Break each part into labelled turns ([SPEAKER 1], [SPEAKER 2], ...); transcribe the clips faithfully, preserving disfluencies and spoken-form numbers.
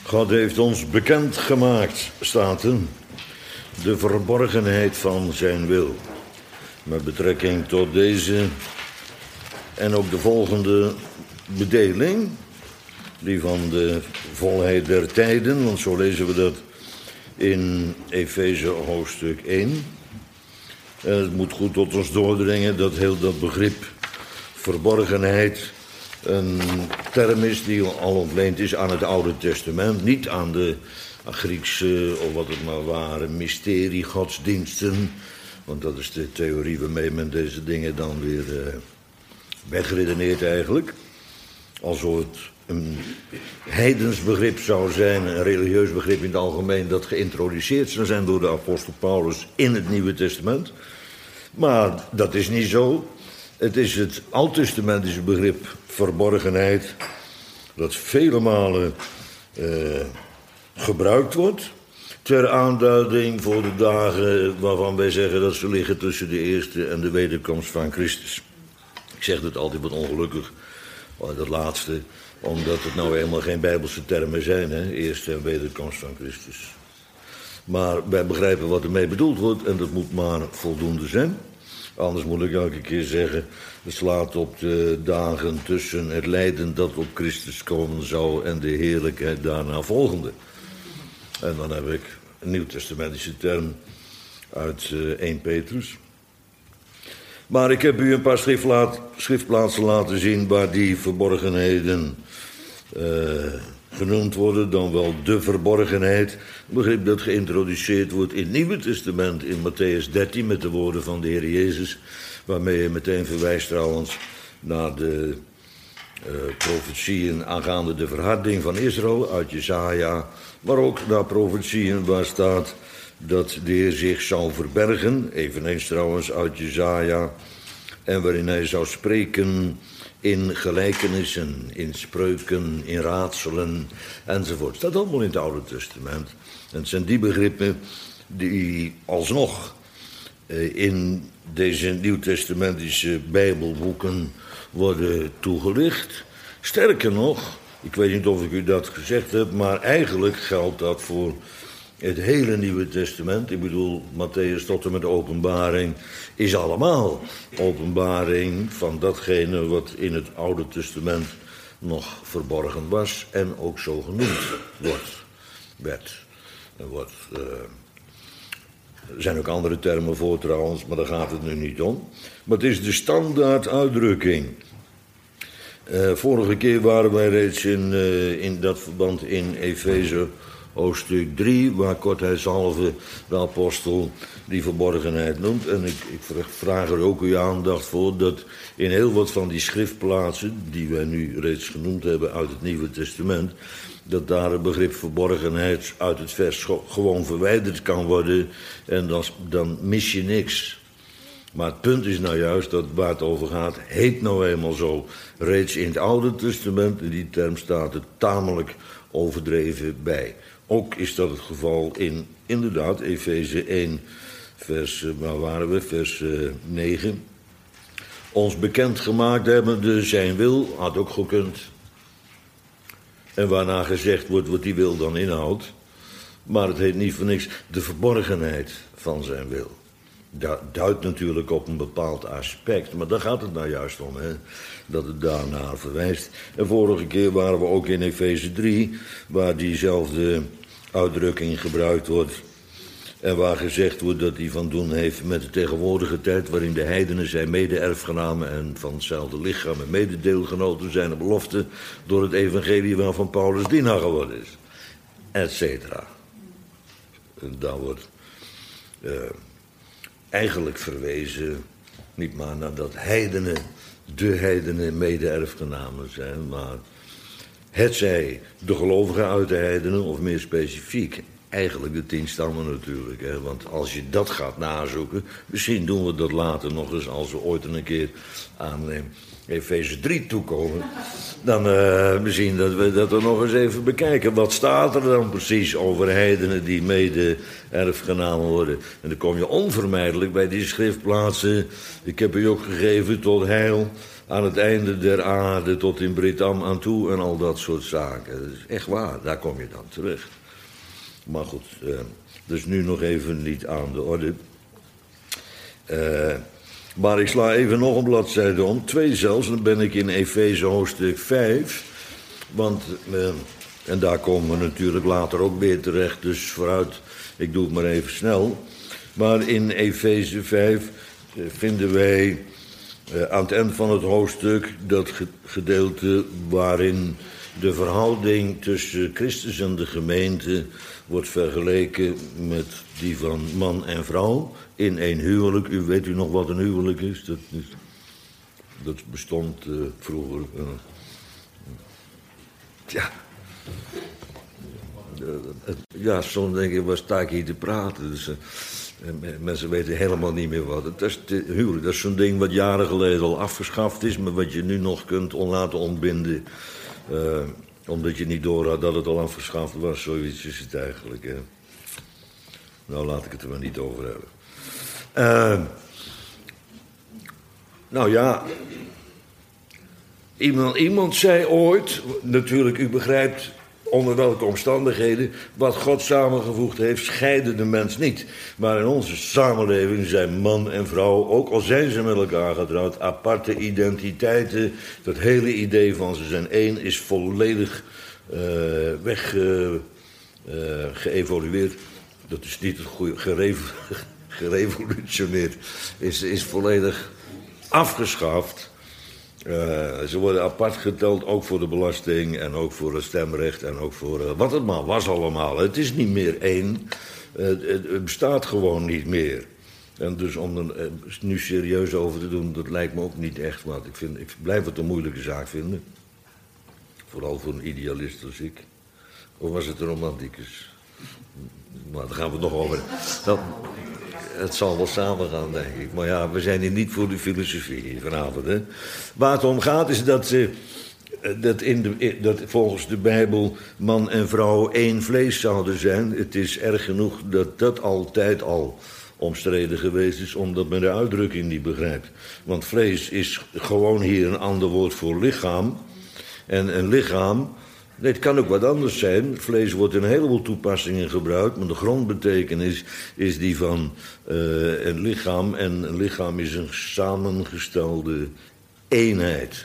[SPEAKER 1] God heeft ons bekendgemaakt, staat er, de verborgenheid van zijn wil. Met betrekking tot deze en ook de volgende bedeling, die van de volheid der tijden, want zo lezen we dat in Efeze hoofdstuk één. En het moet goed tot ons doordringen dat heel dat begrip verborgenheid een term is die al ontleend is aan het Oude Testament, niet aan de Griekse, of wat het maar waren, mysteriegodsdiensten. Want dat is de theorie waarmee men deze dingen dan weer uh, wegredeneert eigenlijk. Alsof het een heidens begrip zou zijn, een religieus begrip in het algemeen, dat geïntroduceerd zou zijn door de apostel Paulus in het Nieuwe Testament. Maar dat is niet zo. Het is het oud-testamentische begrip verborgenheid dat vele malen uh, gebruikt wordt ter aanduiding voor de dagen waarvan wij zeggen dat ze liggen tussen de eerste en de wederkomst van Christus. Ik zeg het altijd wat ongelukkig, dat laatste, omdat het nou helemaal geen Bijbelse termen zijn, hè? Eerste en wederkomst van Christus. Maar wij begrijpen wat ermee bedoeld wordt en dat moet maar voldoende zijn. Anders moet ik elke keer zeggen, het slaat op de dagen tussen het lijden dat op Christus komen zou en de heerlijkheid daarna volgende. En dan heb ik een nieuwtestamentische term uit uh, eerste Petrus. Maar ik heb u een paar schriftlaat, schriftplaatsen laten zien waar die verborgenheden uh, genoemd worden, dan wel de verborgenheid. Een begrip dat geïntroduceerd wordt in het Nieuwe Testament, in Matthäus dertien, met de woorden van de Heer Jezus, waarmee je meteen verwijst trouwens naar de uh, profetieën aangaande de verharding van Israël uit Jesaja, maar ook naar profetieën waar staat dat de Heer zich zou verbergen, eveneens trouwens uit Jesaja, en waarin hij zou spreken in gelijkenissen, in spreuken, in raadselen, enzovoort. Het staat allemaal in het Oude Testament. En het zijn die begrippen die alsnog in deze nieuwtestamentische Bijbelboeken worden toegelicht. Sterker nog, ik weet niet of ik u dat gezegd heb, maar eigenlijk geldt dat voor het hele Nieuwe Testament. Ik bedoel, Matthäus tot en met de Openbaring is allemaal openbaring van datgene wat in het Oude Testament nog verborgen was en ook zo genoemd wordt, werd. Er wordt, uh, er zijn ook andere termen voor trouwens, maar daar gaat het nu niet om. Maar het is de standaard uitdrukking. Uh, vorige keer waren wij reeds in, uh, in dat verband in Efeze hoofdstuk drie, waar kortheidshalve de apostel die verborgenheid noemt. En ik, ik vraag er ook uw aandacht voor dat in heel wat van die schriftplaatsen, die wij nu reeds genoemd hebben uit het Nieuwe Testament, dat daar het begrip verborgenheid uit het vers gewoon verwijderd kan worden en dan, dan mis je niks. Maar het punt is nou juist dat waar het over gaat, heet nou eenmaal zo. Reeds in het Oude Testament, in die term staat het tamelijk overdreven bij. Ook is dat het geval in, inderdaad, Efeze één, vers, waar waren we, vers uh, negen. Ons bekendgemaakt hebben de zijn wil, had ook gekund. En waarna gezegd wordt wat die wil dan inhoudt. Maar het heet niet voor niks de verborgenheid van zijn wil. Dat duidt natuurlijk op een bepaald aspect, maar daar gaat het nou juist om, hè? Dat het daarnaar verwijst. En vorige keer waren we ook in Efeze drie, waar diezelfde uitdrukking gebruikt wordt en waar gezegd wordt dat hij van doen heeft met de tegenwoordige tijd, waarin de heidenen zijn mede-erfgenamen en van hetzelfde lichaam en mededeelgenoten zijn de belofte door het evangelie waarvan Paulus dienaar geworden is, et cetera. Daar wordt uh, eigenlijk verwezen niet maar naar dat heidenen, de heidenen mede-erfgenamen zijn, maar hetzij de gelovigen uit de heidenen, of meer specifiek eigenlijk de tien stammen natuurlijk. Hè? Want als je dat gaat nazoeken, misschien doen we dat later nog eens als we ooit een keer aan eh, Efeze drie toekomen. Dan uh, misschien dat we dat er nog eens even bekijken. Wat staat er dan precies over heidenen die mede erfgenamen worden? En dan kom je onvermijdelijk bij die schriftplaatsen. Ik heb u ook gegeven tot heil aan het einde der aarde, tot in Britam aan toe en al dat soort zaken. Dat is echt waar, daar kom je dan terecht. Maar goed, uh, dus nu nog even niet aan de orde. Uh, maar ik sla even nog een bladzijde om, twee zelfs, dan ben ik in Efeze hoofdstuk vijf. Want, uh, en daar komen we natuurlijk later ook weer terecht, dus vooruit, ik doe het maar even snel. Maar in Efeze vijf uh, vinden wij uh, aan het eind van het hoofdstuk dat gedeelte waarin de verhouding tussen Christus en de gemeente wordt vergeleken met die van man en vrouw in één huwelijk. U weet u nog wat een huwelijk is? Dat, is, dat bestond uh, vroeger. Uh, ja. Uh, uh, ja, soms denk ik, waar sta ik hier te praten? Dus, uh, mensen weten helemaal niet meer wat. Het is de huwelijk, dat is zo'n ding wat jaren geleden al afgeschaft is, maar wat je nu nog kunt on laten ontbinden. Uh, omdat je niet door had dat het al afgeschaft was, zoiets is het eigenlijk. Hè. Nou, laat ik het er maar niet over hebben. Uh, nou ja, iemand, iemand zei ooit, natuurlijk, u begrijpt onder welke omstandigheden, wat God samengevoegd heeft, scheiden de mens niet. Maar in onze samenleving zijn man en vrouw, ook al zijn ze met elkaar getrouwd, aparte identiteiten. Dat hele idee van ze zijn één is volledig uh, weg uh, uh, geëvolueerd. Dat is niet het goede, gerev, gerevolutioneerd, is, is volledig afgeschaft. Uh, ze worden apart geteld, ook voor de belasting en ook voor het stemrecht en ook voor uh, wat het maar was allemaal. Het is niet meer één, uh, het, het bestaat gewoon niet meer. En dus om er uh, nu serieus over te doen, dat lijkt me ook niet echt wat. Ik, vind, ik blijf het een moeilijke zaak vinden. Vooral voor een idealist als ik. Of was het een romanticus? Maar daar gaan we het nog over. Dat, het zal wel samen gaan, denk ik. Maar ja, we zijn hier niet voor de filosofie vanavond. Hè? Waar het om gaat is dat, uh, dat, in de, dat volgens de Bijbel man en vrouw één vlees zouden zijn. Het is erg genoeg dat dat altijd al omstreden geweest is, omdat men de uitdrukking niet begrijpt. Want vlees is gewoon hier een ander woord voor lichaam. En een lichaam, nee, het kan ook wat anders zijn. Vlees wordt in een heleboel toepassingen gebruikt, maar de grondbetekenis is die van uh, een lichaam. En een lichaam is een samengestelde eenheid.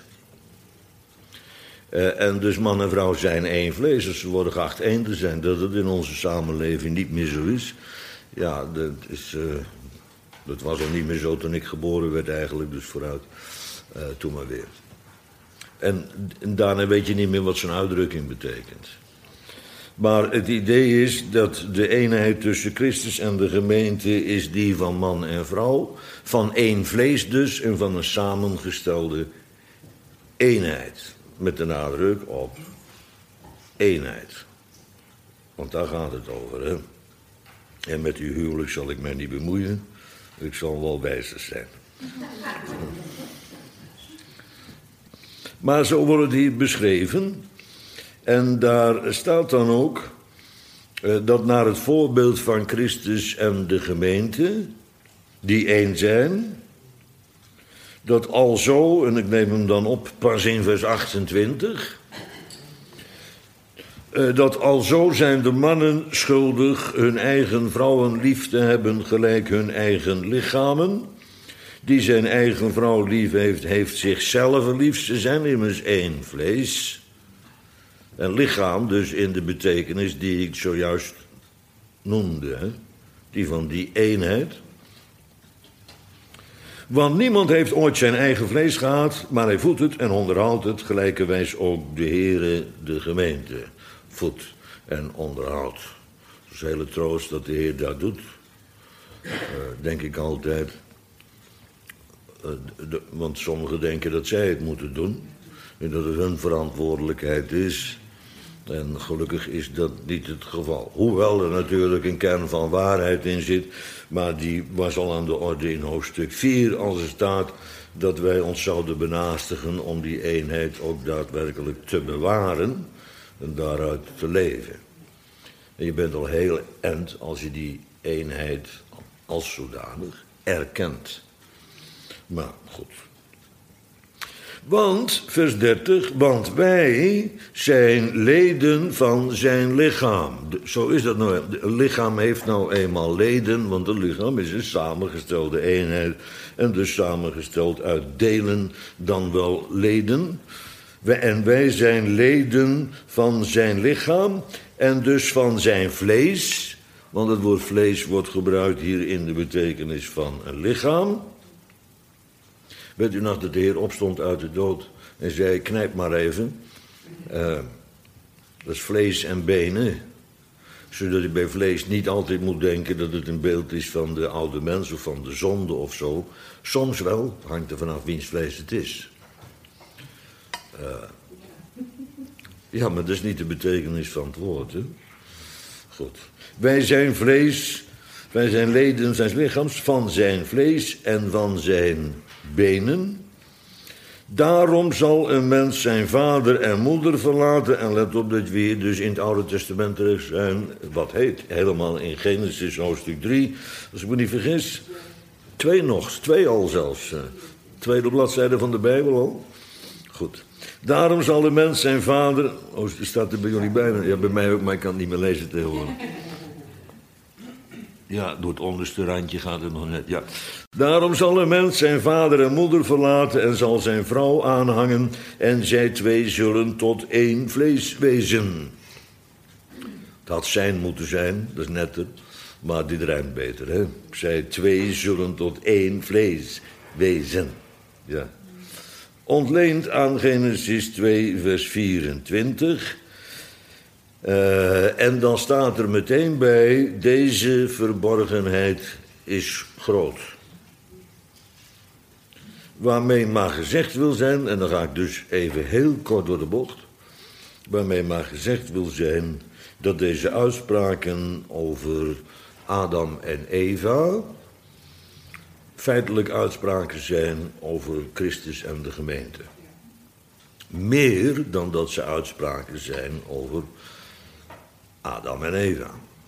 [SPEAKER 1] Uh, en dus man en vrouw zijn één vlees, dus ze worden geacht één te zijn. Dat het in onze samenleving niet meer zo is, ja, dat, is, uh, dat was al niet meer zo toen ik geboren werd eigenlijk, dus vooruit, uh, toen maar weer. En, en daarna weet je niet meer wat zo'n uitdrukking betekent. Maar het idee is dat de eenheid tussen Christus en de gemeente is die van man en vrouw. Van één vlees dus en van een samengestelde eenheid. Met de nadruk op eenheid. Want daar gaat het over, hè. En met uw huwelijk zal ik mij niet bemoeien. Ik zal wel wijzer zijn. Maar zo wordt het hier beschreven. En daar staat dan ook uh, dat naar het voorbeeld van Christus en de gemeente, die één zijn, dat alzo, en ik neem hem dan op pas in vers achtentwintig, uh, dat alzo zijn de mannen schuldig hun eigen vrouwen lief te hebben gelijk hun eigen lichamen. Die zijn eigen vrouw lief heeft, heeft zichzelf lief. Ze zijn immers één vlees. En lichaam dus in de betekenis die ik zojuist noemde. Hè? Die van die eenheid. Want niemand heeft ooit zijn eigen vlees gehad, maar hij voedt het en onderhoudt het. Gelijkerwijs ook de Heere de gemeente voedt en onderhoudt. Dat is hele troost dat de Heer dat doet. Uh, denk ik altijd. Uh, de, want sommigen denken dat zij het moeten doen. En dat het hun verantwoordelijkheid is. En gelukkig is dat niet het geval. Hoewel er natuurlijk een kern van waarheid in zit, maar die was al aan de orde in hoofdstuk vier, als er staat dat wij ons zouden benaastigen om die eenheid ook daadwerkelijk te bewaren en daaruit te leven. En je bent al heel end als je die eenheid als zodanig erkent. Maar goed. Want, vers dertig, want wij zijn leden van zijn lichaam. De, zo is dat nou. Het lichaam heeft nou eenmaal leden, want het lichaam is een samengestelde eenheid. En dus samengesteld uit delen, dan wel leden. En wij zijn leden van zijn lichaam en dus van zijn vlees. Want het woord vlees wordt gebruikt hier in de betekenis van een lichaam. Weet u nog dat de Heer opstond uit de dood en zei, knijp maar even. Uh, dat is vlees en benen. Zodat u bij vlees niet altijd moet denken dat het een beeld is van de oude mens of van de zonde of zo. Soms wel, hangt er vanaf wiens vlees het is. Uh, ja, maar dat is niet de betekenis van het woord, hè? Goed. Wij zijn vlees, wij zijn leden zijn lichaams van zijn vlees en van zijn benen. Daarom zal een mens zijn vader en moeder verlaten. En let op dat we hier dus in het Oude Testament terecht zijn. Wat heet helemaal in Genesis hoofdstuk drie. Als ik me niet vergis. Twee nog, twee al zelfs. Tweede bladzijde van de Bijbel al. Goed. Daarom zal de mens zijn vader... Oh, staat er bij jullie bij? Ja, bij mij ook, maar ik kan het niet meer lezen tegenwoordig. Ja, door het onderste randje gaat het nog net, ja. Daarom zal een mens zijn vader en moeder verlaten en zal zijn vrouw aanhangen en zij twee zullen tot één vlees wezen. Het had zijn moeten zijn, dat is netter, maar dit rijmt beter, hè. Zij twee zullen tot één vlees wezen, ja. Ontleend aan Genesis twee, vers vierentwintig... Uh, en dan staat er meteen bij, deze verborgenheid is groot. Waarmee maar gezegd wil zijn, en dan ga ik dus even heel kort door de bocht. Waarmee maar gezegd wil zijn dat deze uitspraken over Adam en Eva feitelijk uitspraken zijn over Christus en de gemeente. Meer dan dat ze uitspraken zijn over Adam en Eva.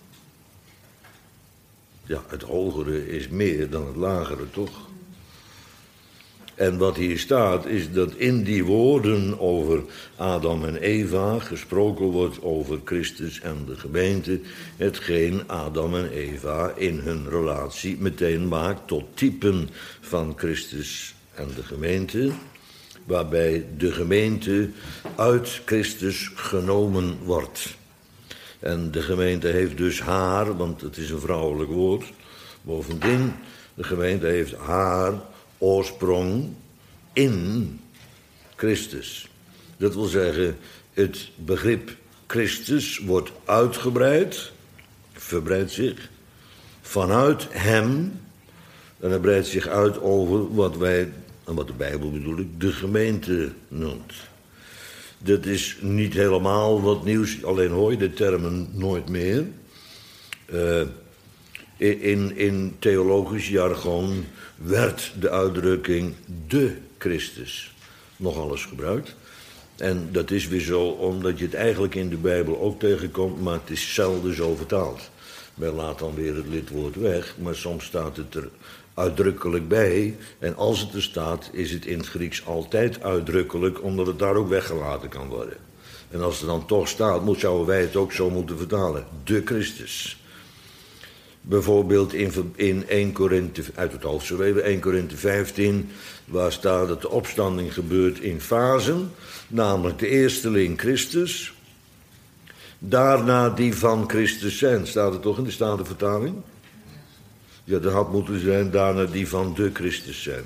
[SPEAKER 1] Ja, het hogere is meer dan het lagere, toch? En wat hier staat is dat in die woorden over Adam en Eva gesproken wordt over Christus en de gemeente, hetgeen Adam en Eva in hun relatie meteen maakt tot typen van Christus en de gemeente, waarbij de gemeente uit Christus genomen wordt. En de gemeente heeft dus haar, want het is een vrouwelijk woord. Bovendien, de gemeente heeft haar oorsprong in Christus. Dat wil zeggen, het begrip Christus wordt uitgebreid, verbreidt zich, vanuit hem. En hij breidt zich uit over wat wij, en wat de Bijbel bedoel ik, de gemeente noemt. Dat is niet helemaal wat nieuws, alleen hoor je de termen nooit meer. Uh, in, in theologisch jargon werd de uitdrukking de Christus nogal eens gebruikt. En dat is weer zo omdat je het eigenlijk in de Bijbel ook tegenkomt, maar het is zelden zo vertaald. Men laat dan weer het lidwoord weg, maar soms staat het er uitdrukkelijk bij. En als het er staat, is het in het Grieks altijd uitdrukkelijk, omdat het daar ook weggelaten kan worden. En als het dan toch staat, moet, zouden wij het ook zo moeten vertalen. De Christus. Bijvoorbeeld in, in één Korinthe, uit het hoofd zo even, één Korinthe vijftien, waar staat dat de opstanding gebeurt in fasen, namelijk de eersteling Christus, daarna die van Christus zijn. Staat het toch in de Statenvertaling? Ja, dat had moeten zijn, daarna die van de Christus zijn.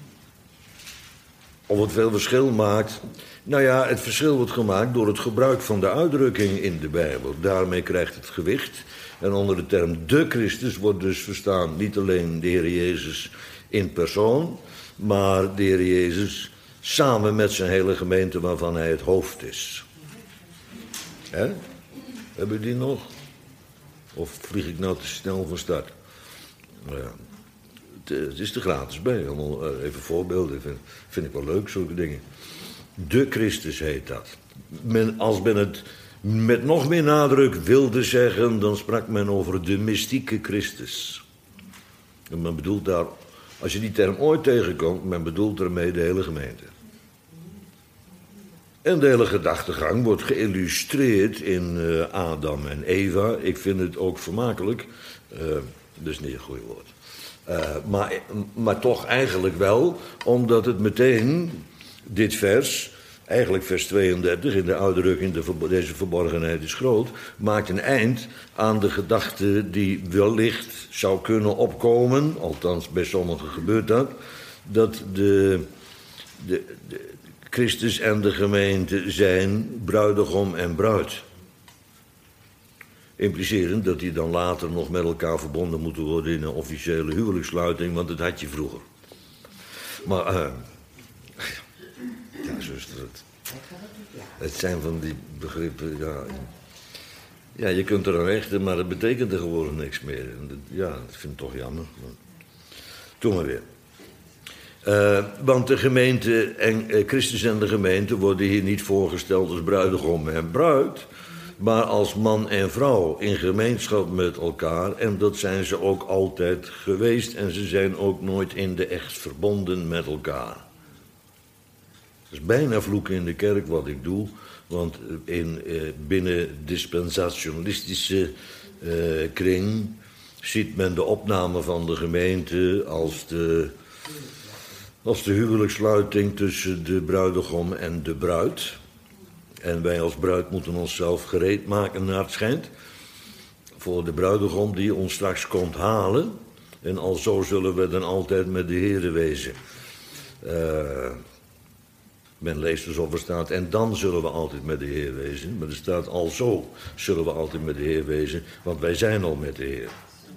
[SPEAKER 1] Of het veel verschil maakt. Nou ja, het verschil wordt gemaakt door het gebruik van de uitdrukking in de Bijbel. Daarmee krijgt het gewicht. En onder de term de Christus wordt dus verstaan niet alleen de Heer Jezus in persoon, maar de Heer Jezus samen met zijn hele gemeente waarvan hij het hoofd is. Hè? Heb je die nog? Of vlieg ik nou te snel van start? Nou ja, het, het is er gratis bij. Allemaal even voorbeelden. Vind, vind ik wel leuk, zulke dingen. De Christus heet dat. Men, als men het met nog meer nadruk wilde zeggen, dan sprak men over de mystieke Christus. En men bedoelt daar, als je die term ooit tegenkomt, men bedoelt ermee de hele gemeente. En de hele gedachtegang wordt geïllustreerd in uh, Adam en Eva. Ik vind het ook vermakelijk. Uh, dat is niet een goed woord. Uh, maar, maar toch eigenlijk wel, omdat het meteen, dit vers, eigenlijk vers tweeëndertig, in de uitdrukking, de, deze verborgenheid is groot, maakt een eind aan de gedachte die wellicht zou kunnen opkomen, althans bij sommigen gebeurt dat, dat de, de, de Christus en de gemeente zijn bruidegom en bruid. Implicerend dat die dan later nog met elkaar verbonden moeten worden in een officiële huwelijkssluiting, want dat had je vroeger. Maar, uh, ja, zuster, het, het zijn van die begrippen, ja. Ja, je kunt er aan rechten, maar dat betekent er gewoon niks meer. Ja, dat vind ik toch jammer. Doe maar weer. Uh, want de gemeente, en, uh, Christus en de gemeente worden hier niet voorgesteld als bruidegom en bruid, maar als man en vrouw in gemeenschap met elkaar. En dat zijn ze ook altijd geweest en ze zijn ook nooit in de echt verbonden met elkaar. Dat is bijna vloeken in de kerk wat ik doe, want in, uh, binnen dispensationalistische uh, kring ziet men de opname van de gemeente als de, als de huwelijkssluiting tussen de bruidegom en de bruid. En wij als bruid moeten onszelf gereed maken, naar het schijnt, voor de bruidegom die ons straks komt halen. En alzo zullen we dan altijd met de Heere wezen. Uh, men leest dus of er staat, en dan zullen we altijd met de Heer wezen. Maar er staat, alzo zullen we altijd met de Heer wezen, want wij zijn al met de Heer.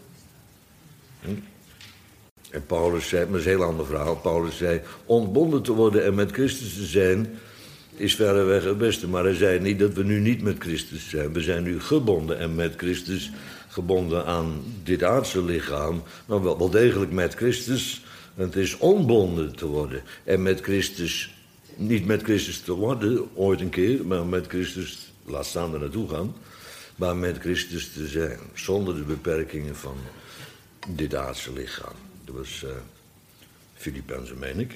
[SPEAKER 1] Hm? En Paulus zei, maar dat is een heel ander verhaal, Paulus zei, ontbonden te worden en met Christus te zijn is verreweg het beste. Maar hij zei niet dat we nu niet met Christus zijn. We zijn nu gebonden en met Christus gebonden aan dit aardse lichaam, maar wel, wel degelijk met Christus. En het is ontbonden te worden. En met Christus, niet met Christus te worden, ooit een keer, maar met Christus, laat staan er naartoe gaan, maar met Christus te zijn, zonder de beperkingen van dit aardse lichaam. Dat was uh, Filippenzen, meen ik.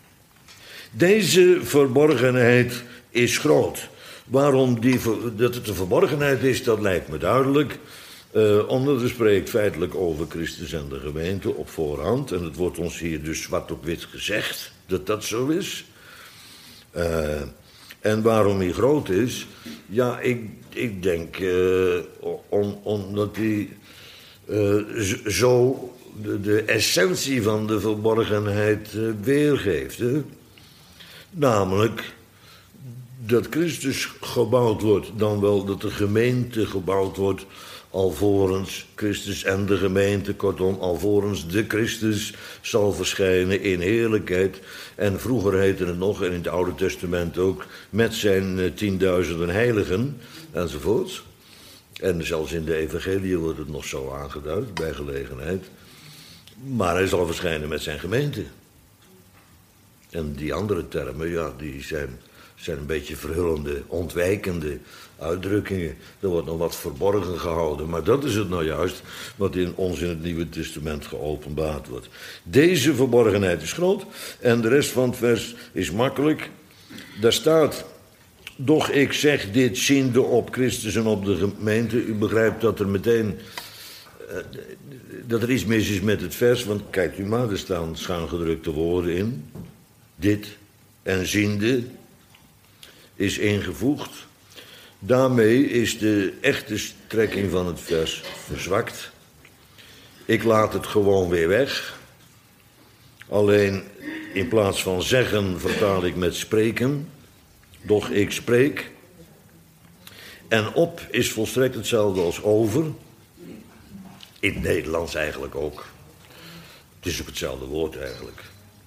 [SPEAKER 1] Deze verborgenheid is groot. Waarom die, dat het een verborgenheid is, dat lijkt me duidelijk. Uh, omdat er spreekt feitelijk over Christus en de gemeente op voorhand. En het wordt ons hier dus zwart op wit gezegd dat dat zo is. Uh, en waarom hij groot is? Ja, ik, ik denk uh, om, omdat hij uh, zo de, de essentie van de verborgenheid uh, weergeeft. Hè? Namelijk dat Christus gebouwd wordt, dan wel dat de gemeente gebouwd wordt, alvorens Christus en de gemeente, kortom, alvorens de Christus zal verschijnen in heerlijkheid. En vroeger heette het nog, en in het Oude Testament ook, met zijn uh, tienduizenden heiligen, enzovoorts. En zelfs in de evangelie wordt het nog zo aangeduid, bij gelegenheid. Maar hij zal verschijnen met zijn gemeente. En die andere termen, ja, die zijn, zijn een beetje verhullende, ontwijkende uitdrukkingen. Er wordt nog wat verborgen gehouden. Maar dat is het nou juist wat in ons in het Nieuwe Testament geopenbaard wordt. Deze verborgenheid is groot en de rest van het vers is makkelijk. Daar staat, doch ik zeg dit ziende op Christus en op de gemeente. U begrijpt dat er meteen, uh, dat er iets mis is met het vers. Want kijkt u maar, er staan schuingedrukte woorden in. Dit en ziende is ingevoegd. Daarmee is de echte strekking van het vers verzwakt. Ik laat het gewoon weer weg. Alleen in plaats van zeggen vertaal ik met spreken. Doch ik spreek. En op is volstrekt hetzelfde als over. In het Nederlands eigenlijk ook. Het is ook hetzelfde woord eigenlijk.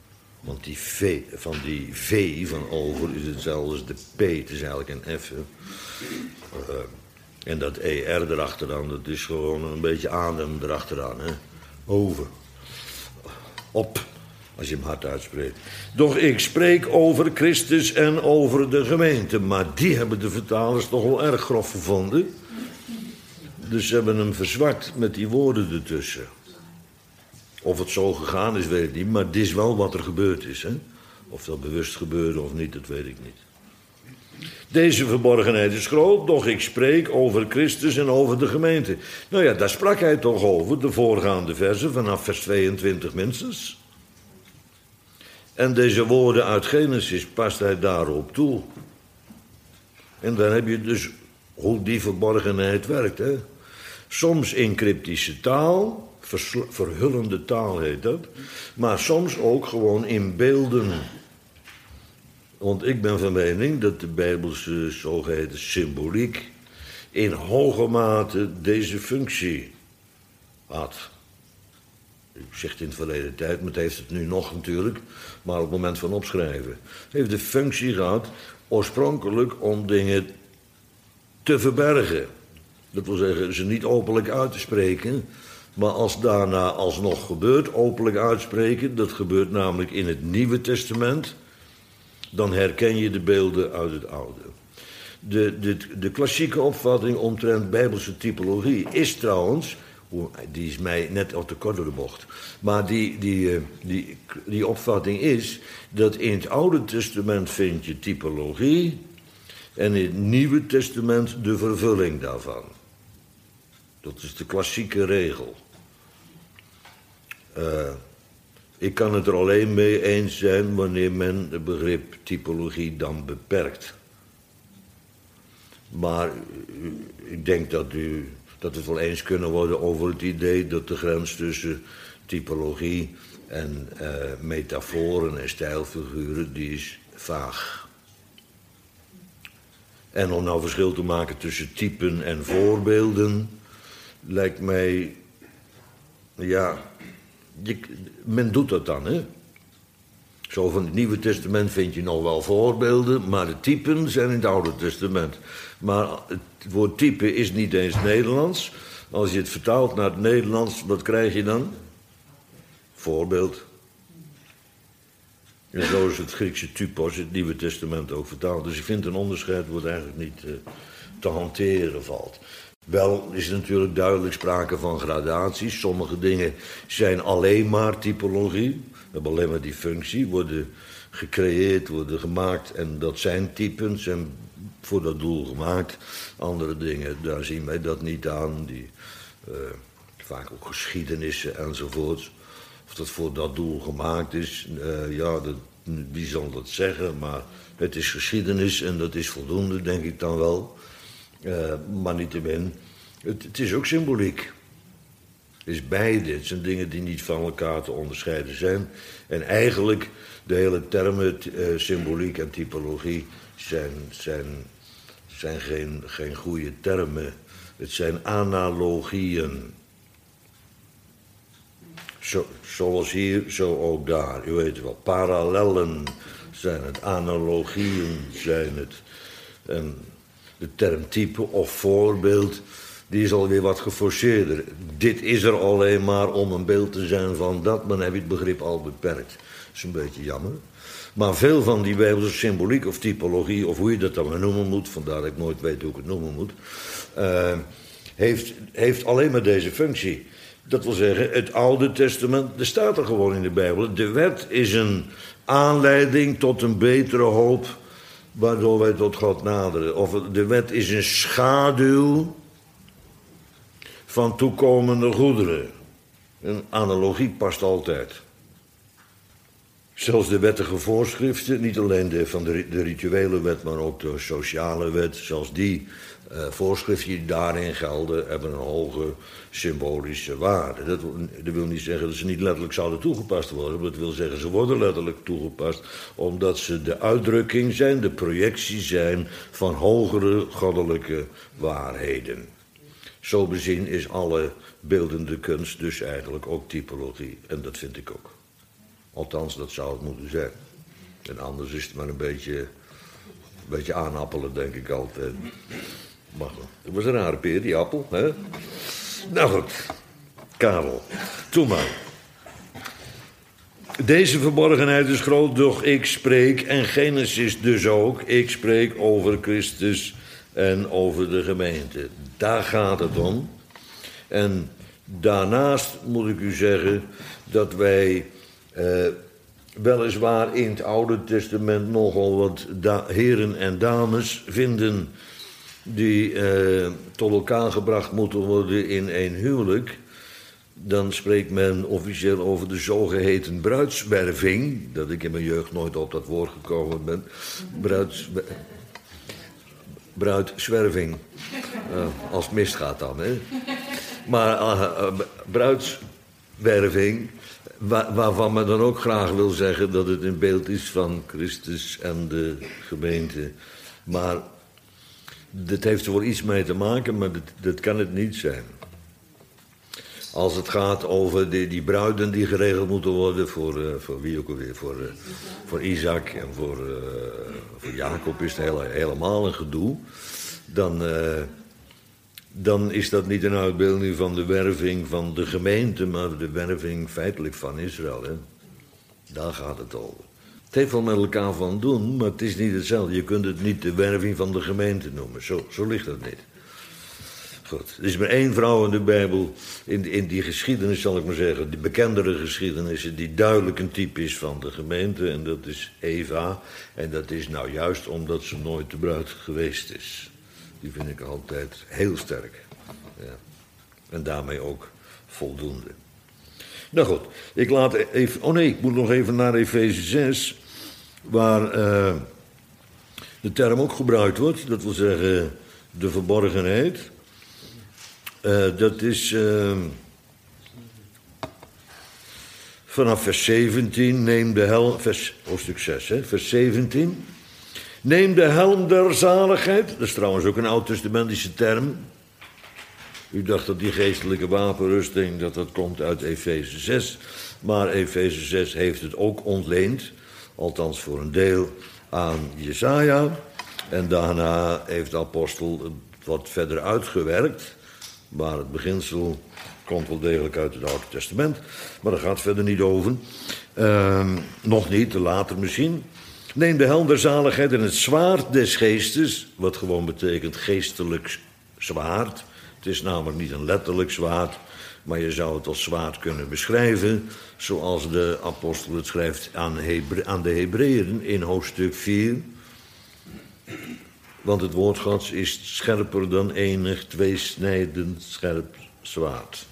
[SPEAKER 1] Want die V, van die V van over is hetzelfde als de P. Het is eigenlijk een F. Uh, en dat E R erachteraan, dat is gewoon een beetje adem erachteraan. Hè? Over. Op. Als je hem hard uitspreekt. Doch ik spreek over Christus en over de gemeente. Maar die hebben de vertalers toch wel erg grof gevonden. Dus ze hebben hem verzwart met die woorden ertussen. Of het zo gegaan is, weet ik niet. Maar dit is wel wat er gebeurd is. Hè? Of dat bewust gebeurde of niet, dat weet ik niet. Deze verborgenheid is groot, doch ik spreek over Christus en over de gemeente. Nou ja, daar sprak hij toch over, de voorgaande versen, vanaf vers tweeëntwintig minstens. En deze woorden uit Genesis past hij daarop toe. En dan heb je dus hoe die verborgenheid werkt. Hè? Soms in cryptische taal, verhullende taal heet dat. Maar soms ook gewoon in beelden. Want ik ben van mening dat de Bijbelse zogeheten symboliek in hoge mate deze functie had. Ik zeg het in het verleden tijd, maar het heeft het nu nog natuurlijk. Maar op het moment van opschrijven. Het heeft de functie gehad oorspronkelijk om dingen te verbergen. Dat wil zeggen, ze niet openlijk uit te spreken. Maar als daarna alsnog gebeurt, openlijk uitspreken. Dat gebeurt namelijk in het Nieuwe Testament. Dan herken je de beelden uit het Oude. De, de, de klassieke opvatting omtrent Bijbelse typologie is trouwens... die is mij net op de kort door de bocht... maar die, die, die, die opvatting is... dat in het Oude Testament vind je typologie... en in het Nieuwe Testament de vervulling daarvan. Dat is de klassieke regel. Uh, ik kan het er alleen mee eens zijn wanneer men het begrip typologie dan beperkt. Maar ik denk dat, u, dat we het wel eens kunnen worden over het idee dat de grens tussen typologie en uh, metaforen en stijlfiguren, die is vaag. En om nou verschil te maken tussen typen en voorbeelden, lijkt mij, ja, je, men doet dat dan, hè. Zo van het Nieuwe Testament vind je nog wel voorbeelden, maar de typen zijn in het Oude Testament. Maar het woord type is niet eens Nederlands. Als je het vertaalt naar het Nederlands, wat krijg je dan? Voorbeeld. En zo is het Griekse typos, het Nieuwe Testament ook vertaald. Dus ik vind een onderscheid wordt eigenlijk niet uh, te hanteren valt. Wel is er natuurlijk duidelijk sprake van gradaties. Sommige dingen zijn alleen maar typologie. We hebben alleen maar die functie, worden gecreëerd, worden gemaakt. En dat zijn typen, zijn voor dat doel gemaakt. Andere dingen, daar zien wij dat niet aan. Die, uh, vaak ook geschiedenissen enzovoort. Of dat voor dat doel gemaakt is, uh, ja, dat, wie zal dat zeggen? Maar het is geschiedenis en dat is voldoende, denk ik dan wel. Uh, maar niettemin, het, het is ook symboliek. Het is beide. Het zijn dingen die niet van elkaar te onderscheiden zijn. En eigenlijk, de hele termen uh, symboliek en typologie zijn, zijn, zijn geen, geen goede termen. Het zijn analogieën. Zo, zoals hier, zo ook daar. U weet wel, parallellen zijn het, analogieën zijn het. En de term type of voorbeeld, die is alweer wat geforceerder. Dit is er alleen maar om een beeld te zijn van dat, maar dan heb je het begrip al beperkt. Dat is een beetje jammer. Maar veel van die Bijbelse symboliek of typologie, of hoe je dat dan maar noemen moet, vandaar dat ik nooit weet hoe ik het noemen moet, uh, heeft, heeft alleen maar deze functie. Dat wil zeggen, het Oude Testament, er staat er gewoon in de Bijbel. De wet is een aanleiding tot een betere hoop, waardoor wij tot God naderen. Of de wet is een schaduw van toekomende goederen. Een analogie past altijd. Zelfs de wettige voorschriften, niet alleen de, van de, de rituele wet, maar ook de sociale wet, zelfs die uh, voorschriften die daarin gelden, hebben een hoge symbolische waarde. Dat, dat wil niet zeggen dat ze niet letterlijk zouden toegepast worden, maar dat wil zeggen ze worden letterlijk toegepast, omdat ze de uitdrukking zijn, de projectie zijn van hogere goddelijke waarheden. Zo bezien is alle beeldende kunst dus eigenlijk ook typologie, en dat vind ik ook. Althans, dat zou het moeten zijn. En anders is het maar een beetje, een beetje aanappelen, denk ik altijd. Maar goed, dat was een rare peer, die appel, hè? Nou goed, Karel, toe maar. Deze verborgenheid is groot, doch ik spreek, en Genesis dus ook, ik spreek over Christus en over de gemeente. Daar gaat het om. En daarnaast moet ik u zeggen dat wij eh, weliswaar in het Oude Testament nogal wat da- heren en dames vinden die eh, tot elkaar gebracht moeten worden in één huwelijk. Dan spreekt men officieel over de zogeheten bruidswerving. Dat ik in mijn jeugd nooit op dat woord gekomen ben. Bruids, bruidswerving. Uh, als het misgaat dan, hè. Maar uh, uh, bruidswerving, wa- waarvan men dan ook graag wil zeggen dat het een beeld is van Christus en de gemeente. Maar dat heeft er wel iets mee te maken, maar dat, dat kan het niet zijn. Als het gaat over die, die bruiden die geregeld moeten worden voor, uh, voor wie ook alweer, voor, uh, voor Isaac en voor, uh, voor Jacob is het hele, helemaal een gedoe. Dan, uh, dan is dat niet een uitbeelding van de werving van de gemeente, maar de werving feitelijk van Israël. Hè? Daar gaat het over. Het heeft wel met elkaar van doen, maar het is niet hetzelfde. Je kunt het niet de werving van de gemeente noemen. Zo, zo ligt het niet. Goed, er is maar één vrouw in de Bijbel, in, in die geschiedenis zal ik maar zeggen, die bekendere geschiedenissen, die duidelijk een type is van de gemeente, en dat is Eva. En dat is nou juist omdat ze nooit de bruid geweest is. Die vind ik altijd heel sterk. Ja. En daarmee ook voldoende. Nou goed, ik laat even, oh nee, ik moet nog even naar Efeze zes, waar uh, de term ook gebruikt wordt, dat wil zeggen de verborgenheid. Uh, dat is uh, vanaf vers zeventien, neem de helm, vers, hoofdstuk zes, hè, vers zeventien. Neem de helm der zaligheid, dat is trouwens ook een oud-testamentische term. U dacht dat die geestelijke wapenrusting, dat dat komt uit Efeze zes. Maar Efeze zes heeft het ook ontleend, althans voor een deel, aan Jesaja. En daarna heeft de apostel het wat verder uitgewerkt. Maar het beginsel komt wel degelijk uit het Oude Testament. Maar daar gaat het verder niet over. Uh, nog niet, later misschien. Neem de helm der zaligheid en het zwaard des geestes. Wat gewoon betekent geestelijk zwaard. Het is namelijk niet een letterlijk zwaard. Maar je zou het als zwaard kunnen beschrijven. Zoals de apostel het schrijft aan, Hebre- aan de Hebreeën in hoofdstuk vier. Want het woord Gods is scherper dan enig tweesnijdend scherp zwaard.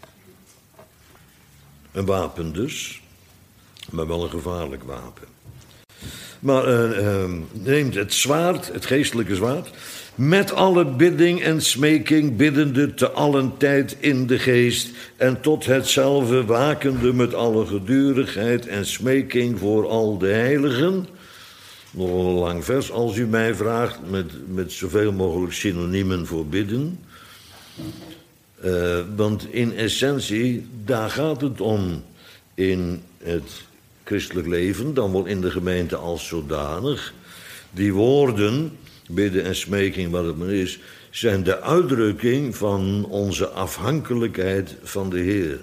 [SPEAKER 1] Een wapen dus, maar wel een gevaarlijk wapen. Maar uh, uh, neemt het zwaard, het geestelijke zwaard, met alle bidding en smeking biddende te allen tijd in de geest en tot hetzelfde wakende met alle gedurigheid en smeking voor al de heiligen. Nog een lang vers, als u mij vraagt, met, met zoveel mogelijk synoniemen voor bidden. Uh, want in essentie, daar gaat het om in het christelijk leven, dan wel in de gemeente als zodanig. Die woorden, bidden en smeking, wat het maar is, zijn de uitdrukking van onze afhankelijkheid van de Heer.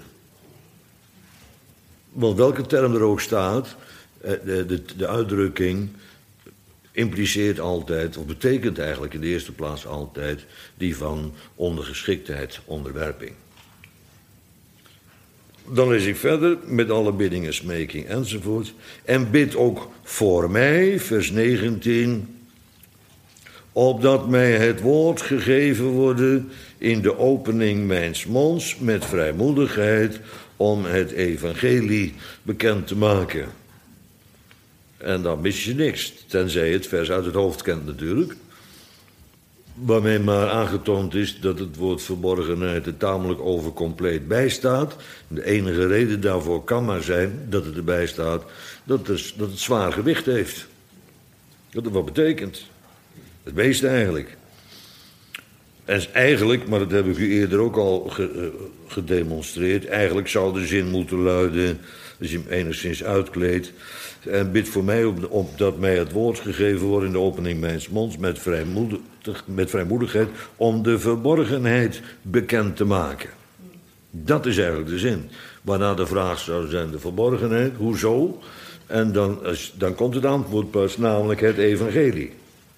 [SPEAKER 1] Want welke term er ook staat, de, de, de uitdrukking impliceert altijd, of betekent eigenlijk in de eerste plaats altijd, die van ondergeschiktheid, onderwerping. Dan lees ik verder, met alle biddingen, smeking enzovoort. En bid ook voor mij, vers negentien, opdat mij het woord gegeven worden in de opening mijns monds met vrijmoedigheid om het evangelie bekend te maken. En dan mis je niks, tenzij je het vers uit het hoofd kent natuurlijk. Waarmee maar aangetoond is dat het woord verborgenheid er tamelijk overcompleet bij staat. De enige reden daarvoor kan maar zijn dat het erbij staat dat het, dat het zwaar gewicht heeft. Dat het wat betekent. Het meeste eigenlijk. En eigenlijk, maar dat heb ik u eerder ook al ge, gedemonstreerd... eigenlijk zou de zin moeten luiden, als je hem enigszins uitkleedt... en bid voor mij op, op dat mij het woord gegeven wordt in de opening mijns monds... Met, vrijmoedig, met vrijmoedigheid om de verborgenheid bekend te maken. Dat is eigenlijk de zin. Waarna de vraag zou zijn, de verborgenheid, hoezo? En dan, dan komt het antwoord pas, namelijk het evangelie.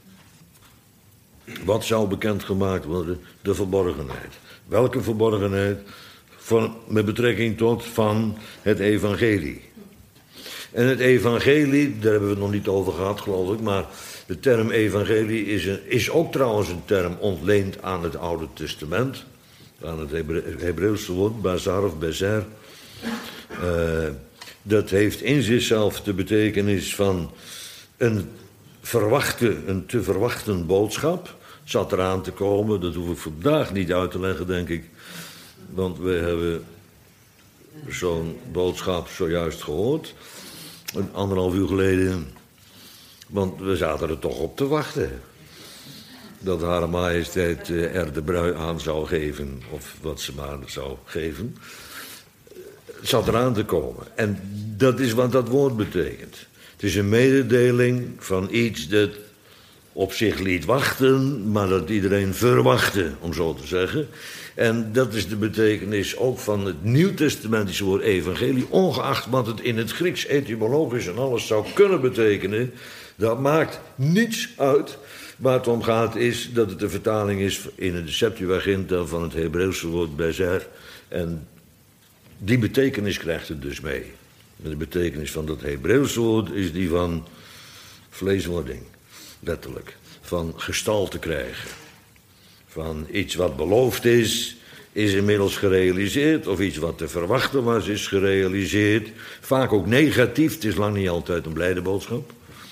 [SPEAKER 1] Wat zou bekendgemaakt worden? De verborgenheid. Welke verborgenheid? Van, met betrekking tot van het evangelie. En het evangelie, daar hebben we het nog niet over gehad, geloof ik... maar de term evangelie is, een, is ook trouwens een term ontleend aan het Oude Testament... aan het Hebreeuwse woord, bazar of bezer. Uh, dat heeft in zichzelf de betekenis van een verwachte, een te verwachten boodschap. Zat eraan te komen, dat hoef ik vandaag niet uit te leggen, denk ik. Want we hebben zo'n boodschap zojuist gehoord. Een anderhalf uur geleden. Want we zaten er toch op te wachten. Dat Hare Majesteit er de brui aan zou geven. Of wat ze maar zou geven. Het zat eraan te komen. En dat is wat dat woord betekent. Het is een mededeling van iets dat op zich liet wachten, maar dat iedereen verwachtte, om zo te zeggen. En dat is de betekenis ook van het Nieuwtestamentische woord evangelie, ongeacht wat het in het Grieks etymologisch en alles zou kunnen betekenen. Dat maakt niets uit. Waar het om gaat is dat het de vertaling is in de Septuaginta van het Hebreeuwse woord bezer. En die betekenis krijgt het dus mee. En de betekenis van dat Hebreeuwse woord is die van vleeswording. Letterlijk. Van gestalte krijgen. Van iets wat beloofd is, is inmiddels gerealiseerd. Of iets wat te verwachten was, is gerealiseerd. Vaak ook negatief. Het is lang niet altijd een blijde boodschap.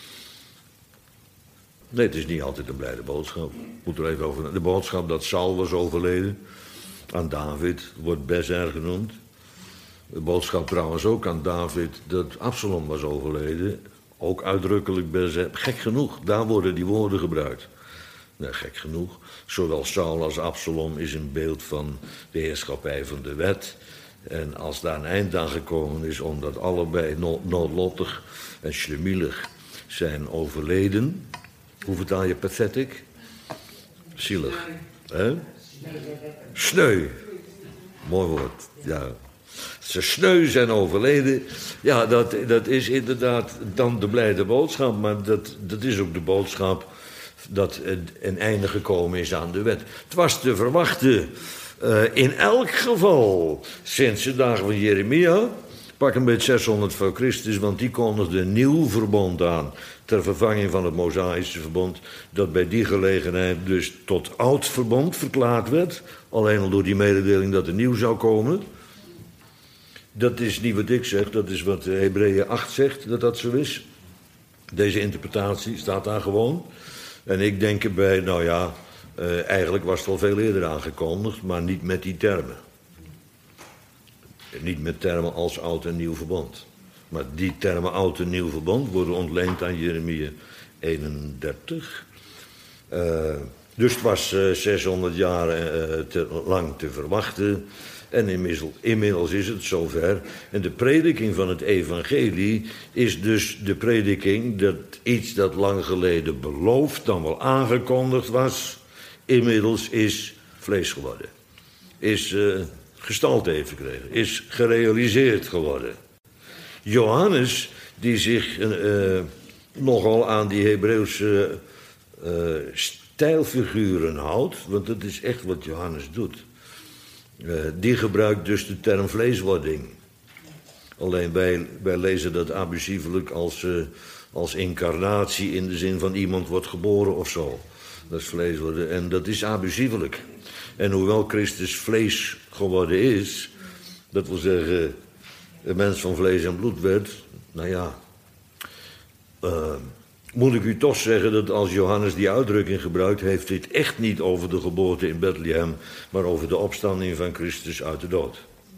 [SPEAKER 1] Nee, het is niet altijd een blijde boodschap. Ik moet er even over. De boodschap dat Saul was overleden. Aan David, wordt Bezer genoemd. De boodschap trouwens ook aan David dat Absalom was overleden. Ook uitdrukkelijk Bezer. Gek genoeg, daar worden die woorden gebruikt. Nee, gek genoeg. Zowel Saul als Absalom is een beeld van de heerschappij van de wet. En als daar een eind aan gekomen is, omdat allebei noodlottig en schlemielig zijn overleden. Hoe vertaal je pathetic? Zielig. Hè? Sneu. Mooi woord, ja. Ze sneu zijn overleden. Ja, dat, dat is inderdaad dan de blijde boodschap. Maar dat, dat is ook de boodschap dat een einde gekomen is aan de wet. Het was te verwachten. Uh, in elk geval, sinds de dagen van Jeremia, pak een beetje zeshonderd voor Christus, want die kondigde een nieuw verbond aan ter vervanging van het Mosaïsche verbond, dat bij die gelegenheid dus tot oud verbond verklaard werd, alleen al door die mededeling dat er nieuw zou komen. Dat is niet wat ik zeg, dat is wat Hebreeën acht zegt, dat dat zo is. Deze interpretatie staat daar gewoon. En ik denk erbij, nou ja, uh, eigenlijk was het al veel eerder aangekondigd, maar niet met die termen. Niet met termen als oud en nieuw verbond. Maar die termen oud en nieuw verbond worden ontleend aan Jeremia eenendertig. Uh, dus het was uh, zeshonderd jaar uh, te lang te verwachten. En inmiddels, inmiddels is het zover. En de prediking van het evangelie is dus de prediking dat iets dat lang geleden beloofd, dan wel aangekondigd was, inmiddels is vlees geworden. Is uh, gestalte heeft gekregen. Is gerealiseerd geworden. Johannes, die zich uh, nogal aan die Hebreeuwse uh, stijlfiguren houdt, want dat is echt wat Johannes doet. Uh, die gebruikt dus de term vleeswording. Alleen wij, wij lezen dat abusievelijk als, uh, als incarnatie in de zin van iemand wordt geboren of zo. Dat is vleeswording en dat is abusievelijk. En hoewel Christus vlees geworden is, dat wil zeggen een mens van vlees en bloed werd, nou ja, uh, moet ik u toch zeggen dat als Johannes die uitdrukking gebruikt, heeft dit echt niet over de geboorte in Bethlehem, maar over de opstanding van Christus uit de dood.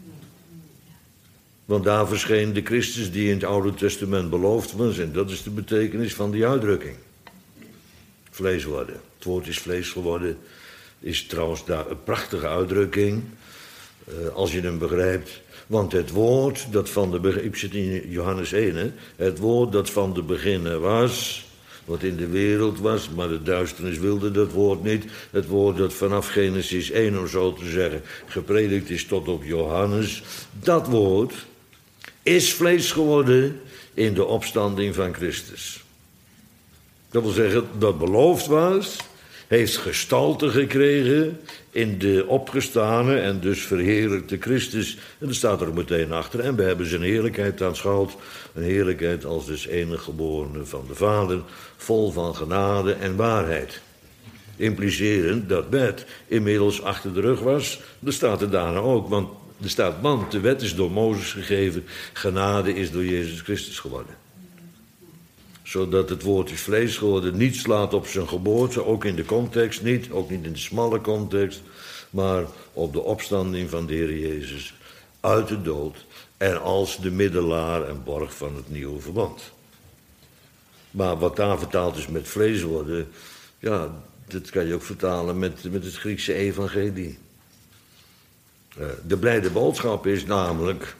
[SPEAKER 1] Want daar verscheen de Christus die in het Oude Testament beloofd was, en dat is de betekenis van die uitdrukking. Vlees worden. Het woord is vlees geworden. is trouwens daar een prachtige uitdrukking, uh, als je hem begrijpt. Want het woord dat van de begin, ik zit in Johannes één, hè, het woord dat van de beginnen was, wat in de wereld was, maar de duisternis wilde dat woord niet. Het woord dat vanaf Genesis één, om zo te zeggen, gepredikt is tot op Johannes. Dat woord is vlees geworden in de opstanding van Christus. Dat wil zeggen, dat beloofd was, heeft gestalte gekregen in de opgestane en dus verheerlijkte Christus. En dat staat er meteen achter. En we hebben zijn heerlijkheid aanschouwd. Een heerlijkheid als dus enige geborene van de Vader, vol van genade en waarheid. Implicerend dat wet inmiddels achter de rug was. Dat staat er daarna ook, want er staat, want de wet is door Mozes gegeven, genade is door Jezus Christus geworden. Zodat het woord is vlees geworden niet slaat op zijn geboorte, ook in de context niet, ook niet in de smalle context, maar op de opstanding van de Heer Jezus uit de dood en als de middelaar en borg van het nieuwe verbond. Maar wat daar vertaald is met vlees worden, ja, dat kan je ook vertalen met, met het Griekse evangelie. De blijde boodschap is namelijk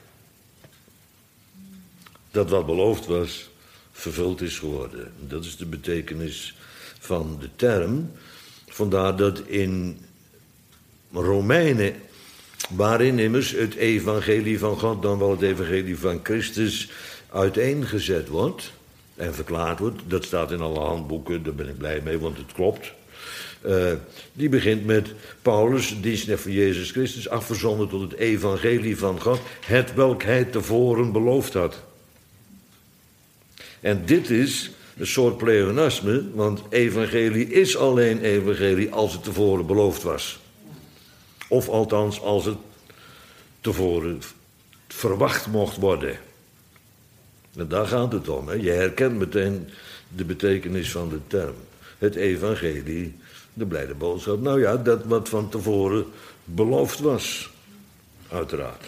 [SPEAKER 1] dat wat beloofd was, vervuld is geworden. Dat is de betekenis van de term. Vandaar dat in Romeinen, waarin immers het evangelie van God, dan wel het evangelie van Christus, uiteengezet wordt en verklaard wordt. Dat staat in alle handboeken, daar ben ik blij mee, want het klopt. Uh, die begint met Paulus, dienstknecht van Jezus Christus, afgezonden tot het evangelie van God, het welk hij tevoren beloofd had. En dit is een soort pleonasme, want evangelie is alleen evangelie als het tevoren beloofd was. Of althans als het tevoren verwacht mocht worden. En daar gaat het om. Hè. Je herkent meteen de betekenis van de term. Het evangelie, de blijde boodschap. Nou ja, dat wat van tevoren beloofd was. Uiteraard.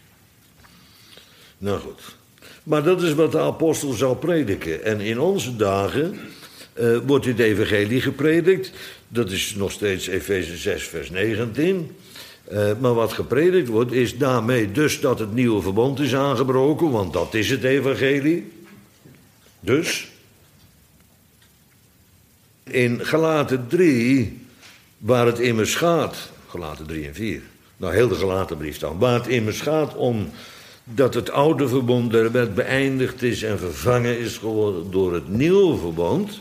[SPEAKER 1] Nou goed. Maar dat is wat de apostel zal prediken. En in onze dagen uh, wordt dit evangelie gepredikt. Dat is nog steeds Efeze zes vers negentien. Uh, maar wat gepredikt wordt is daarmee dus dat het nieuwe verbond is aangebroken. Want dat is het evangelie. Dus in Galaten drie, waar het immers gaat, Galaten drie en vier, nou heel de Galatenbrief dan, waar het immers gaat om dat het oude verbond der wet beëindigd is en vervangen is geworden door het nieuwe verbond.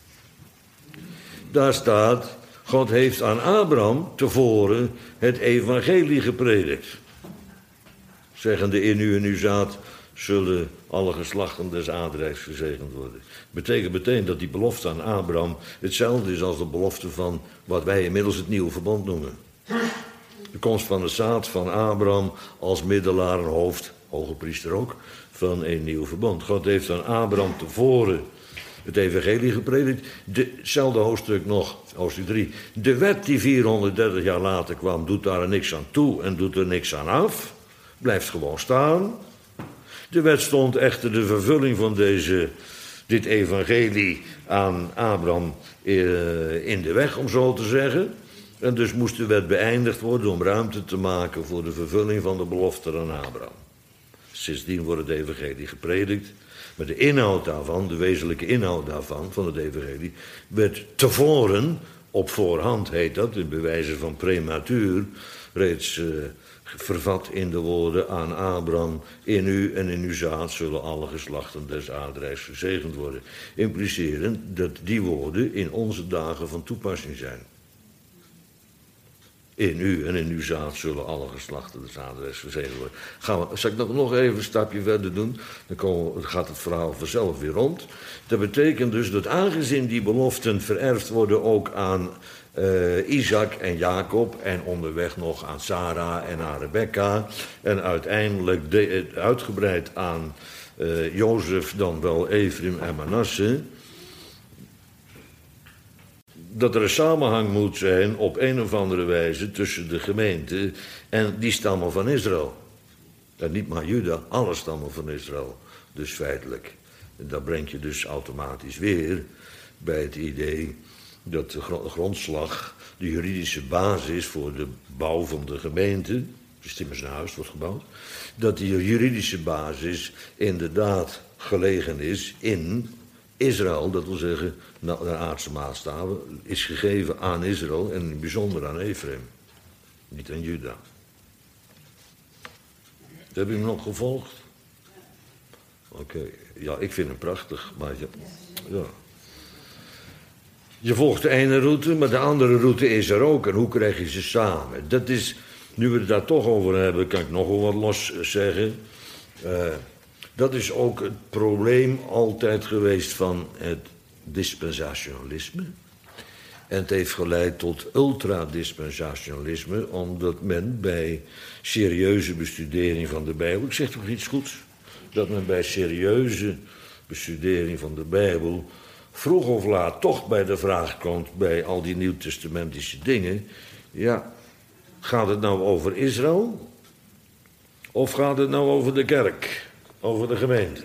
[SPEAKER 1] Daar staat, God heeft aan Abraham tevoren het evangelie gepredikt. Zeggende, in u en uw zaad zullen alle geslachten des aardrijks gezegend worden. Betekent meteen dat die belofte aan Abraham hetzelfde is als de belofte van wat wij inmiddels het nieuwe verbond noemen. De komst van de zaad van Abraham als middelaar en hoofd, hoge priester ook, van een nieuw verbond. God heeft aan Abraham tevoren het evangelie gepredikt. Hetzelfde hoofdstuk nog, hoofdstuk drie. De wet die vierhonderddertig jaar later kwam, doet daar niks aan toe en doet er niks aan af. Blijft gewoon staan. De wet stond echter de vervulling van deze, dit evangelie aan Abraham in de weg, om zo te zeggen. En dus moest de wet beëindigd worden om ruimte te maken voor de vervulling van de belofte aan Abraham. Sindsdien wordt het evangelie gepredikt. Maar de inhoud daarvan, de wezenlijke inhoud daarvan, van het evangelie, werd tevoren, op voorhand heet dat, in bewijzen van prematuur, reeds uh, vervat in de woorden aan Abraham, in u en in uw zaad zullen alle geslachten des aardrijks gezegend worden. Implicerend dat die woorden in onze dagen van toepassing zijn. In u en in uw zaad zullen alle geslachten des aardrijks gezegend worden. Gaan we, zal ik dat nog even een stapje verder doen? Dan komen, we, gaat het verhaal vanzelf weer rond. Dat betekent dus dat aangezien die beloften vererfd worden ook aan uh, Isaac en Jacob en onderweg nog aan Sarah en aan Rebecca en uiteindelijk de, uitgebreid aan uh, Jozef, dan wel Ephraim en Manasse, dat er een samenhang moet zijn op een of andere wijze tussen de gemeente en die stammen van Israël. En niet maar Juda, alle stammen van Israël. Dus feitelijk. En dat brengt je dus automatisch weer bij het idee dat de grondslag, de juridische basis voor de bouw van de gemeente, dus immers een huis wordt gebouwd, dat die juridische basis inderdaad gelegen is in Israël, dat wil zeggen, naar aardse maatstaven, is gegeven aan Israël en in het bijzonder aan Ephraim, niet aan Juda. Heb je hem nog gevolgd? Oké, okay. Ja, ik vind hem prachtig, maar ja, ja. Je volgt de ene route, maar de andere route is er ook. En hoe krijg je ze samen? Dat is, nu we het daar toch over hebben, kan ik nog wel wat los zeggen. Uh, dat is ook het probleem altijd geweest van het dispensationalisme. En het heeft geleid tot ultradispensationalisme, omdat men bij serieuze bestudering van de Bijbel, ik zeg toch iets goeds, dat men bij serieuze bestudering van de Bijbel vroeg of laat toch bij de vraag komt, bij al die nieuwtestamentische dingen, ja, gaat het nou over Israël? Of gaat het nou over de kerk? Over de gemeente?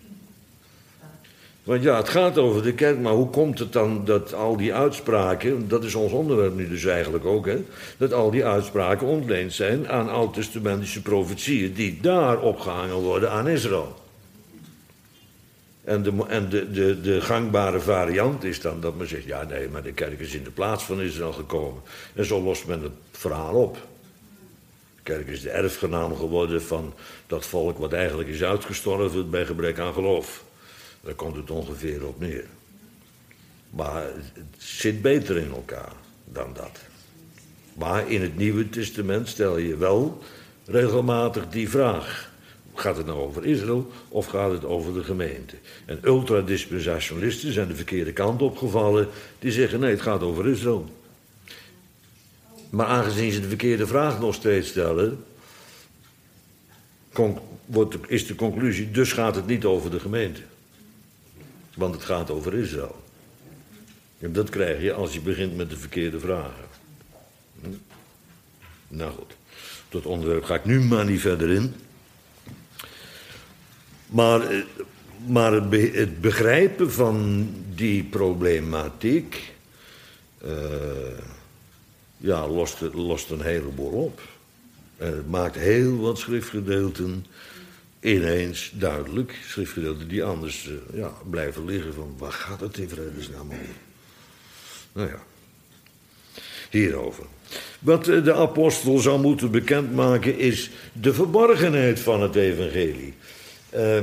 [SPEAKER 1] Want ja, het gaat over de kerk, maar hoe komt het dan dat al die uitspraken, dat is ons onderwerp nu dus eigenlijk ook, hè, dat al die uitspraken ontleend zijn aan oud-testamentische profetieën die daar opgehangen worden aan Israël? En, de, en de, de, de gangbare variant is dan dat men zegt, ja nee, maar de kerk is in de plaats van Israël gekomen. En zo lost men het verhaal op. De kerk is de erfgenaam geworden van dat volk wat eigenlijk is uitgestorven bij gebrek aan geloof. Daar komt het ongeveer op neer. Maar het zit beter in elkaar dan dat. Maar in het Nieuwe Testament stel je wel regelmatig die vraag. Gaat het nou over Israël of gaat het over de gemeente? En ultradispensationalisten zijn de verkeerde kant opgevallen. Die zeggen nee, het gaat over Israël. Maar aangezien ze de verkeerde vraag nog steeds stellen, wordt, is de conclusie, dus gaat het niet over de gemeente. Want het gaat over Israël. En dat krijg je als je begint met de verkeerde vragen. Hm? Nou goed, dat onderwerp ga ik nu maar niet verder in. Maar, maar het, be, het begrijpen van die problematiek Uh, ja, lost, lost een heleboel op. En het maakt heel wat schriftgedeelten ineens duidelijk. Schriftgedeelten die anders uh, ja, blijven liggen van waar gaat het in vredesnaam over? Nou ja, hierover. Wat uh, de apostel zou moeten bekendmaken is de verborgenheid van het evangelie. Uh,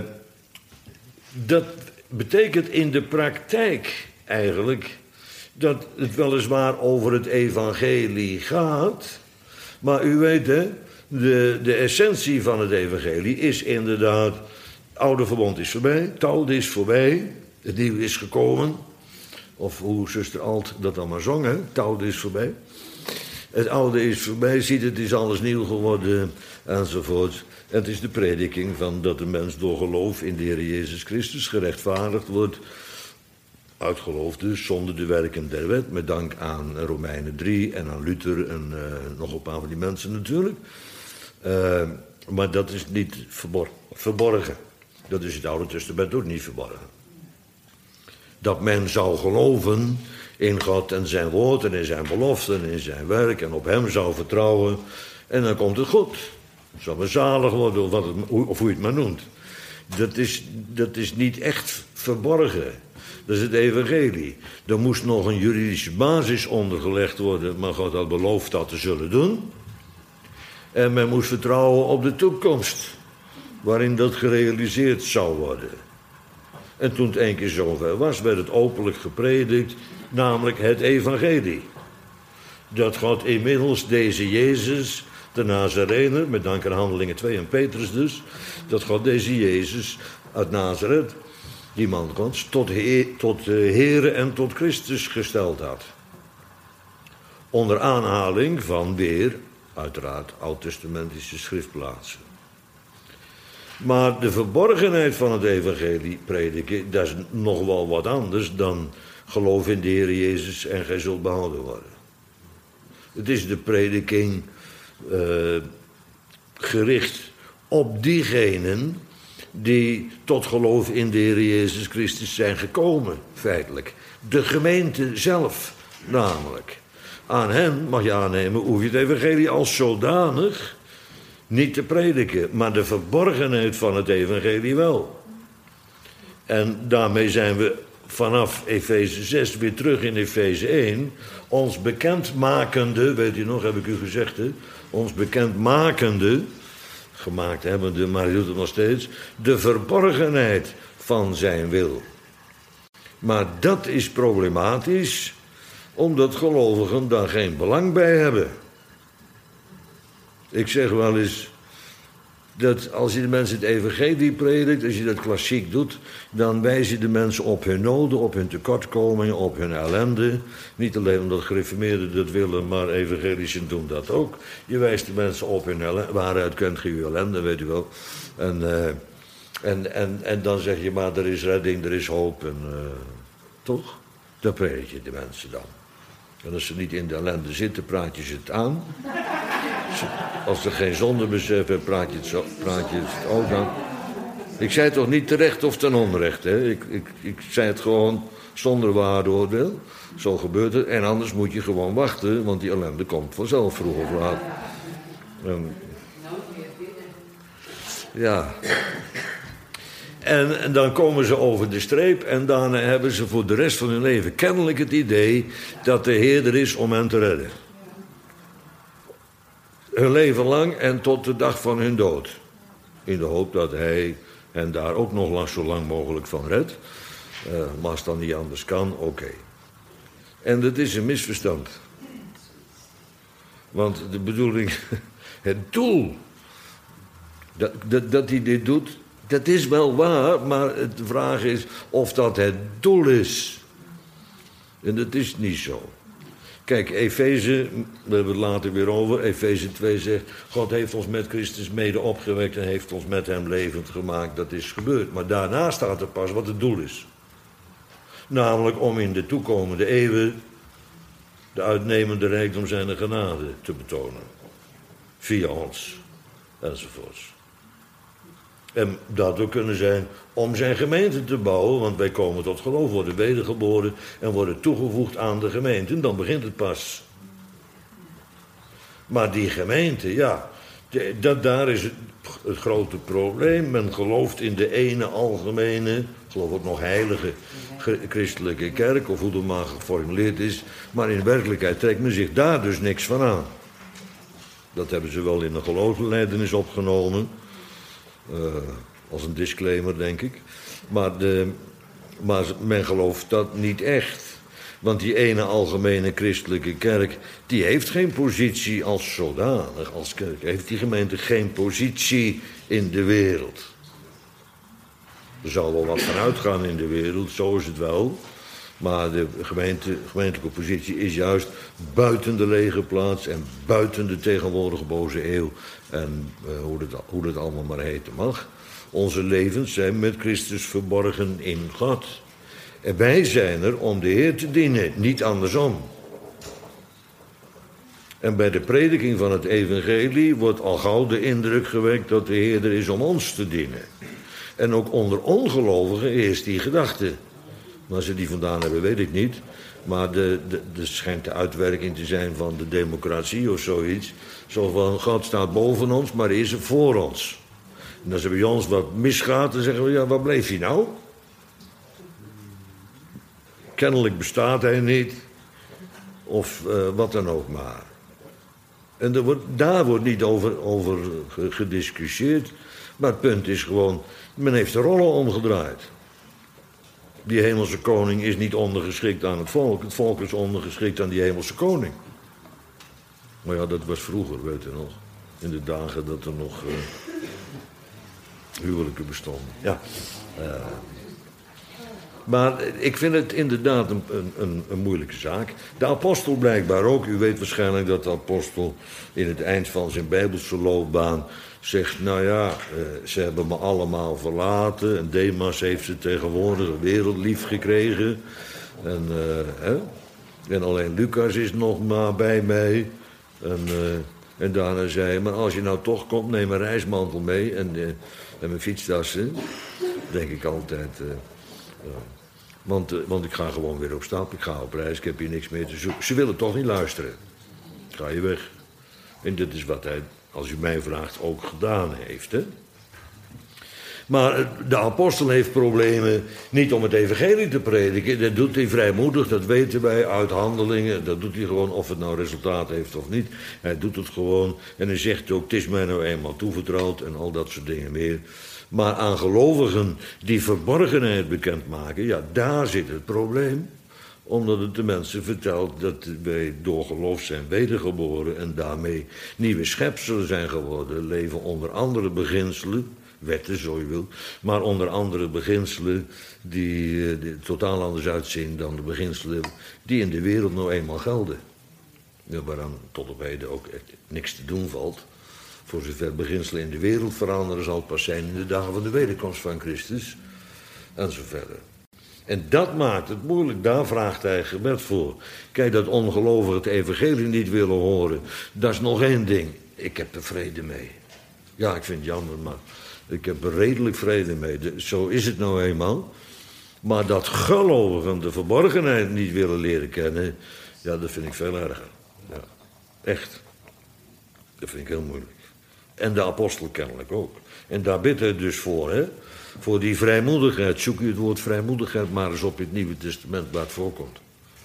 [SPEAKER 1] dat betekent in de praktijk eigenlijk dat het weliswaar over het evangelie gaat, maar u weet hè, de, de essentie van het evangelie is inderdaad, het oude verbond is voorbij, het oude is voorbij, het nieuwe is gekomen, of hoe zuster Alt dat dan maar zong, hè? Het oude is voorbij. Het oude is voorbij, ziet het is alles nieuw geworden, enzovoort. En het is de prediking van dat de mens door geloof in de Heer Jezus Christus gerechtvaardigd wordt, uit geloof dus, zonder de werken der wet, met dank aan Romeinen drie en aan Luther en uh, nog een paar van die mensen natuurlijk. Uh, maar dat is niet verbor- verborgen. Dat is het Oude Testament ook niet verborgen. Dat men zou geloven in God en zijn woord en in zijn beloften en in zijn werk en op hem zou vertrouwen. En dan komt het goed. Dan zal men zalig worden of, wat het, of hoe je het maar noemt. Dat is, dat is niet echt verborgen. Dat is het evangelie. Er moest nog een juridische basis ondergelegd worden, maar God had beloofd dat te zullen doen. En men moest vertrouwen op de toekomst, waarin dat gerealiseerd zou worden. En toen het één keer zover was, werd het openlijk gepredikt, namelijk het evangelie. Dat God inmiddels deze Jezus, de Nazarener, met dank aan Handelingen twee en Petrus dus, dat God deze Jezus uit Nazareth, die man Gods, tot, he, tot Heere en tot Christus gesteld had. Onder aanhaling van weer, uiteraard, oud-testamentische schriftplaatsen. Maar de verborgenheid van het evangelie prediken, dat is nog wel wat anders dan geloof in de Heer Jezus en gij zult behouden worden. Het is de prediking uh, gericht op diegenen die tot geloof in de Heer Jezus Christus zijn gekomen, feitelijk. De gemeente zelf Namelijk, aan hen, mag je aannemen, hoef je het evangelie als zodanig niet te prediken, maar de verborgenheid van het evangelie wel. En daarmee zijn we vanaf Efeze zes weer terug in Efeze één, ons bekendmakende, weet u nog, heb ik u gezegd, hè? Ons bekendmakende, gemaakt hebbende, maar hij doet het nog steeds, de verborgenheid van zijn wil. Maar dat is problematisch, omdat gelovigen daar geen belang bij hebben. Ik zeg wel eens dat als je de mensen het evangelie predikt, als je dat klassiek doet, dan wijs je de mensen op hun noden, op hun tekortkomingen, op hun ellende. Niet alleen omdat gereformeerden dat willen, maar evangelischen doen dat ook. Je wijst de mensen op hun ellende, waaruit kent je uw ellende, weet u wel. En, uh, en, en, en dan zeg je, maar er is redding, er is hoop. En, uh, toch? Dan predik je de mensen dan. En als ze niet in de ellende zitten, praat je ze het aan. Als er geen zondebesef hebt, praat je het, zo, praat je het ook aan. Ik zei het toch niet terecht of ten onrecht, hè? Ik, ik, ik zei het gewoon zonder waardeoordeel. Zo gebeurt het. En anders moet je gewoon wachten, want die ellende komt vanzelf vroeg of laat. Um, ja. En, en dan komen ze over de streep en daarna hebben ze voor de rest van hun leven kennelijk het idee dat de Heer er is om hen te redden. Hun leven lang en tot de dag van hun dood. In de hoop dat hij hen daar ook nog lang, zo lang mogelijk van redt. Uh, maar als het dan niet anders kan, oké. Okay. En dat is een misverstand. Want de bedoeling, het doel, dat, dat, dat hij dit doet, dat is wel waar, maar de vraag is of dat het doel is. En dat is niet zo. Kijk, Efeze, we hebben het later weer over, Efeze twee zegt, God heeft ons met Christus mede opgewekt en heeft ons met hem levend gemaakt. Dat is gebeurd. Maar daarna staat er pas wat het doel is. Namelijk om in de toekomende eeuwen de uitnemende rijkdom zijn genade te betonen. Via ons, enzovoorts. En daardoor kunnen zijn om zijn gemeente te bouwen, want wij komen tot geloof, worden wedergeboren en worden toegevoegd aan de gemeente. En dan begint het pas. Maar die gemeente, ja, dat, daar is het, het grote probleem. Men gelooft in de ene algemene, ik geloof ook nog heilige christelijke kerk, of hoe dat maar geformuleerd is. Maar in werkelijkheid trekt men zich daar dus niks van aan. Dat hebben ze wel in de geloofsbelijdenis opgenomen. Uh, als een disclaimer, denk ik. Maar, de, maar men gelooft dat niet echt. Want die ene algemene christelijke kerk, die heeft geen positie als zodanig, als kerk. Heeft die gemeente geen positie in de wereld. Er zal wel wat van uitgaan in de wereld, zo is het wel. Maar de gemeente, gemeentelijke positie is juist buiten de lege plaats en buiten de tegenwoordige boze eeuw. En uh, hoe, dat, hoe dat allemaal maar heten mag. Onze levens zijn met Christus verborgen in God. En wij zijn er om de Heer te dienen, niet andersom. En bij de prediking van het evangelie wordt al gauw de indruk gewekt dat de Heer er is om ons te dienen. En ook onder ongelovigen is die gedachte. Waar ze die vandaan hebben, weet ik niet. Maar de, de, de schijnt de uitwerking te zijn van de democratie of zoiets. Zo van, God staat boven ons, maar is er voor ons. En als er bij ons wat misgaat, dan zeggen we, ja, waar bleef hij nou? Kennelijk bestaat hij niet. Of uh, wat dan ook maar. En er wordt, daar wordt niet over, over gediscussieerd. Maar het punt is gewoon, men heeft de rollen omgedraaid. Die hemelse koning is niet ondergeschikt aan het volk. Het volk is ondergeschikt aan die hemelse koning. Maar ja, dat was vroeger, weet u nog. In de dagen dat er nog uh, huwelijken bestonden. Ja. Uh, maar ik vind het inderdaad een, een, een moeilijke zaak. De apostel blijkbaar ook. U weet waarschijnlijk dat de apostel in het eind van zijn bijbelse loopbaan zegt, nou ja, uh, ze hebben me allemaal verlaten. En Demas heeft ze tegenwoordig de wereld lief gekregen. En, uh, hè? en alleen Lucas is nog maar bij mij. En, uh, en daarna zei hij, maar als je nou toch komt, neem een reismantel mee. En, uh, en mijn fietstassen. Denk ik altijd. Uh, uh. Want, uh, want ik ga gewoon weer op stap, ik ga op reis, ik heb hier niks meer te zoeken. Ze willen toch niet luisteren. Ga je weg. En dit is wat hij, als u mij vraagt, ook gedaan heeft, hè. Maar de apostel heeft problemen niet om het evangelie te prediken. Dat doet hij vrijmoedig, dat weten wij uit handelingen. Dat doet hij gewoon of het nou resultaat heeft of niet. Hij doet het gewoon en hij zegt ook, het is mij nou eenmaal toevertrouwd en al dat soort dingen meer. Maar aan gelovigen die verborgenheid bekendmaken, ja, daar zit het probleem. Omdat het de mensen vertelt dat wij door geloof zijn wedergeboren en daarmee nieuwe schepselen zijn geworden. Leven onder andere beginselen. Wetten, zo je wil, maar onder andere beginselen die, die totaal anders uitzien dan de beginselen die in de wereld nou eenmaal gelden. Ja, waaraan tot op heden ook echt niks te doen valt. Voor zover beginselen in de wereld veranderen zal het pas zijn in de dagen van de wederkomst van Christus. En zo verder. En dat maakt het moeilijk, daar vraagt hij gebed voor. Kijk, dat ongelovigen het evangelie niet willen horen, dat is nog één ding. Ik heb er vrede mee. Ja, ik vind het jammer, maar ik heb er redelijk vrede mee. De, zo is het nou eenmaal. Maar dat gelovigen de verborgenheid niet willen leren kennen, ja, dat vind ik veel erger. Ja, echt. Dat vind ik heel moeilijk. En de apostel kennelijk ook. En daar bidt hij dus voor, hè. Voor die vrijmoedigheid. Zoek u het woord vrijmoedigheid maar eens op in het Nieuwe Testament waar het voorkomt.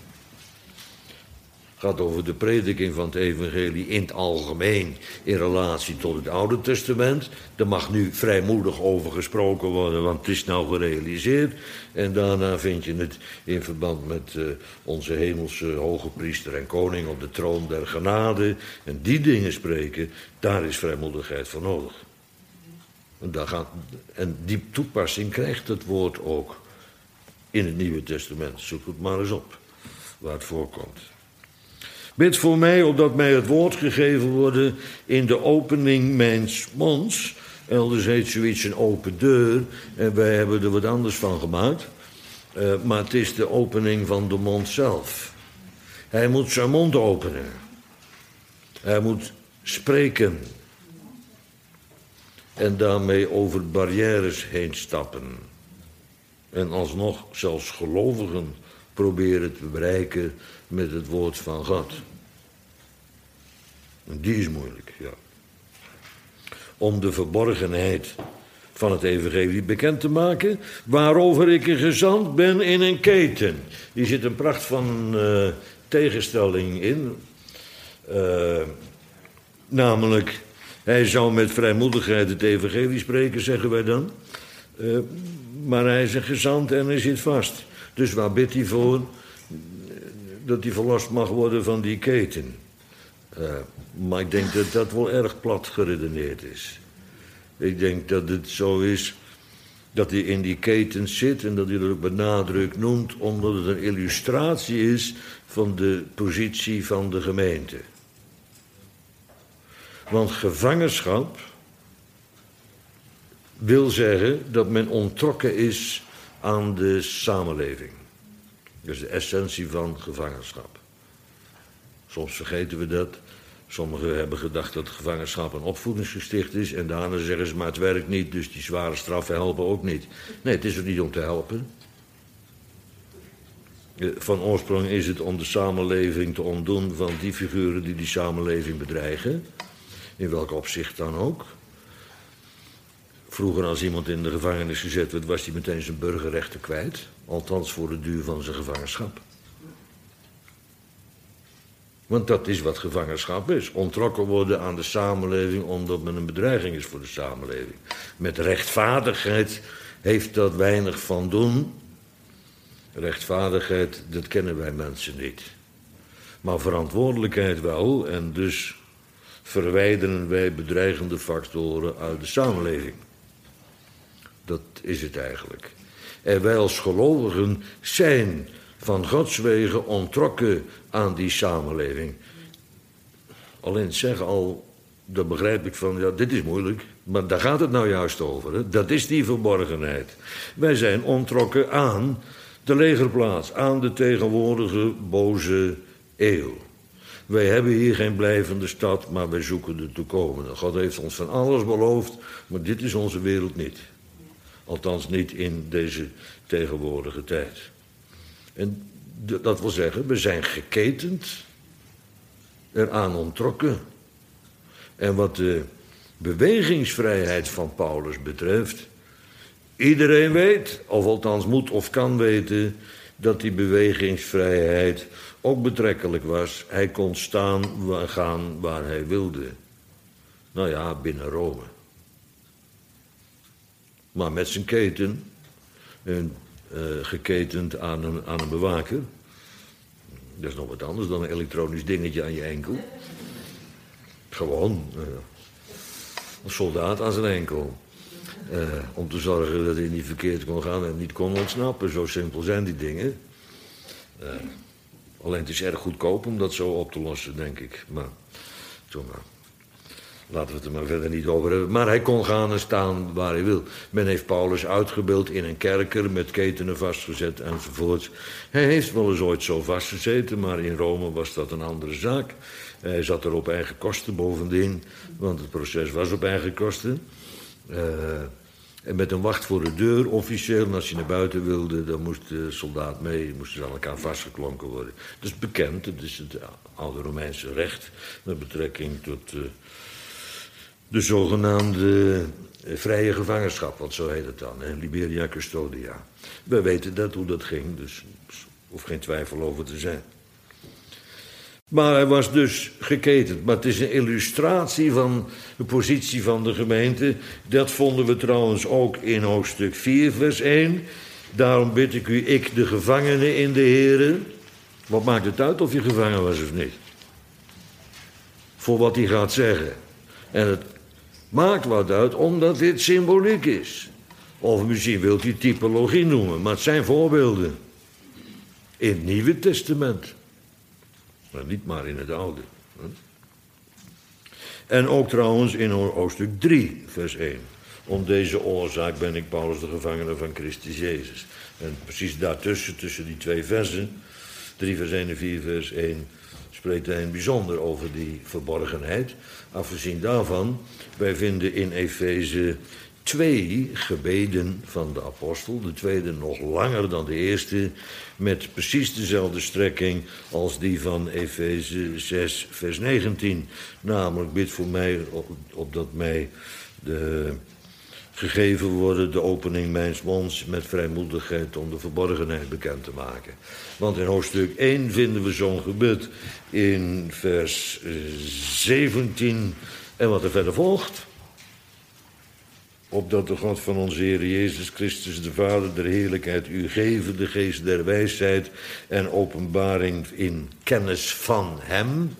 [SPEAKER 1] Het gaat over de prediking van het evangelie in het algemeen in relatie tot het Oude Testament. Daar mag nu vrijmoedig over gesproken worden, want het is nou gerealiseerd. En daarna vind je het in verband met uh, onze hemelse hoge priester en koning op de troon der genade. En die dingen spreken, daar is vrijmoedigheid voor nodig. En, daar gaat, en die toepassing krijgt het woord ook in het Nieuwe Testament. Zoek het maar eens op, waar het voorkomt. Bid voor mij, opdat mij het woord gegeven worden in de opening mijns monds. Elders heet zoiets een open deur. En wij hebben er wat anders van gemaakt. Uh, maar het is de opening van de mond zelf. Hij moet zijn mond openen. Hij moet spreken. En daarmee over barrières heen stappen. En alsnog zelfs gelovigen proberen te bereiken met het woord van God. En die is moeilijk, ja. Om de verborgenheid van het evangelie bekend te maken, waarover ik een gezant ben in een keten. Hier zit een pracht van uh, tegenstelling in. Uh, namelijk, hij zou met vrijmoedigheid het evangelie spreken, zeggen wij dan. Uh, maar hij is een gezant en hij zit vast. Dus waar bidt hij voor? Dat hij verlost mag worden van die keten. Uh, maar ik denk dat dat wel erg plat geredeneerd is. Ik denk dat het zo is dat hij in die keten zit en dat hij dat ook met nadruk noemt, omdat het een illustratie is van de positie van de gemeente. Want gevangenschap wil zeggen dat men onttrokken is aan de samenleving. Dat is de essentie van gevangenschap. Soms vergeten we dat. Sommigen hebben gedacht dat gevangenschap een opvoedingsgesticht is. En daarna zeggen ze, maar het werkt niet, dus die zware straffen helpen ook niet. Nee, het is er niet om te helpen. Van oorsprong is het om de samenleving te ontdoen van die figuren die die samenleving bedreigen. In welk opzicht dan ook. Vroeger als iemand in de gevangenis gezet werd, was hij meteen zijn burgerrechten kwijt. Althans voor de duur van zijn gevangenschap. Want dat is wat gevangenschap is. Ontrokken worden aan de samenleving omdat men een bedreiging is voor de samenleving. Met rechtvaardigheid heeft dat weinig van doen. Rechtvaardigheid, dat kennen wij mensen niet. Maar verantwoordelijkheid wel. En dus verwijderen wij bedreigende factoren uit de samenleving. Dat is het eigenlijk. En wij als gelovigen zijn van Gods wegen ontrokken aan die samenleving. Alleen het zeggen al, dan begrijp ik van, ja, dit is moeilijk. Maar daar gaat het nou juist over. Hè? Dat is die verborgenheid. Wij zijn ontrokken aan de legerplaats, aan de tegenwoordige boze eeuw. Wij hebben hier geen blijvende stad, maar wij zoeken de toekomende. God heeft ons van alles beloofd, maar dit is onze wereld niet. Althans niet in deze tegenwoordige tijd. En d- dat wil zeggen, we zijn geketend, eraan onttrokken. En wat de bewegingsvrijheid van Paulus betreft, iedereen weet, of althans moet of kan weten, dat die bewegingsvrijheid ook betrekkelijk was. Hij kon staan en gaan waar hij wilde. Nou ja, binnen Rome. Maar met zijn keten, en, uh, geketend aan een, aan een bewaker. Dat is nog wat anders dan een elektronisch dingetje aan je enkel. Gewoon uh, een soldaat aan zijn enkel. Uh, om te zorgen dat hij niet verkeerd kon gaan en niet kon ontsnappen. Zo simpel zijn die dingen. Uh, alleen het is erg goedkoop om dat zo op te lossen, denk ik. Maar, zo maar. Laten we het er maar verder niet over hebben. Maar hij kon gaan en staan waar hij wil. Men heeft Paulus uitgebeeld in een kerker met ketenen vastgezet enzovoort. Hij heeft wel eens ooit zo vastgezeten, maar in Rome was dat een andere zaak. Hij zat er op eigen kosten bovendien, want het proces was op eigen kosten. Uh, en met een wacht voor de deur, officieel, en als je naar buiten wilde, dan moest de soldaat mee, moesten ze aan elkaar vastgeklonken worden. Dat is bekend, dat is het oude Romeinse recht met betrekking tot uh, de zogenaamde uh, vrije gevangenschap, want zo heet het dan, hè? Liberia Custodia. We weten dat hoe dat ging, dus er hoeft geen twijfel over te zijn. Maar hij was dus geketend. Maar het is een illustratie van de positie van de gemeente. Dat vonden we trouwens ook in hoofdstuk vier, vers één. Daarom bid ik u, ik de gevangene in de Here. Wat maakt het uit of je gevangen was of niet? Voor wat hij gaat zeggen. En het maakt wat uit, omdat dit symboliek is. Of misschien wilt u typologie noemen, maar het zijn voorbeelden. In het Nieuwe Testament. Maar niet maar in het oude. En ook trouwens in hoofdstuk drie, vers één. Om deze oorzaak ben ik Paulus de gevangene van Christus Jezus. En precies daartussen, tussen die twee versen, drie vers één en vier vers één, spreekt hij in bijzonder over die verborgenheid. Afgezien daarvan, wij vinden in Efeze twee gebeden van de apostel. De tweede nog langer dan de eerste, met precies dezelfde strekking als die van Efeze zes, vers negentien. Namelijk, bid voor mij, opdat mij de, gegeven worden de opening mijns monds met vrijmoedigheid om de verborgenheid bekend te maken. Want in hoofdstuk één vinden we zo'n gebed in vers zeventien en wat er verder volgt. Opdat de God van onze Heer Jezus Christus, de Vader der heerlijkheid, u geven de geest der wijsheid en openbaring in kennis van hem.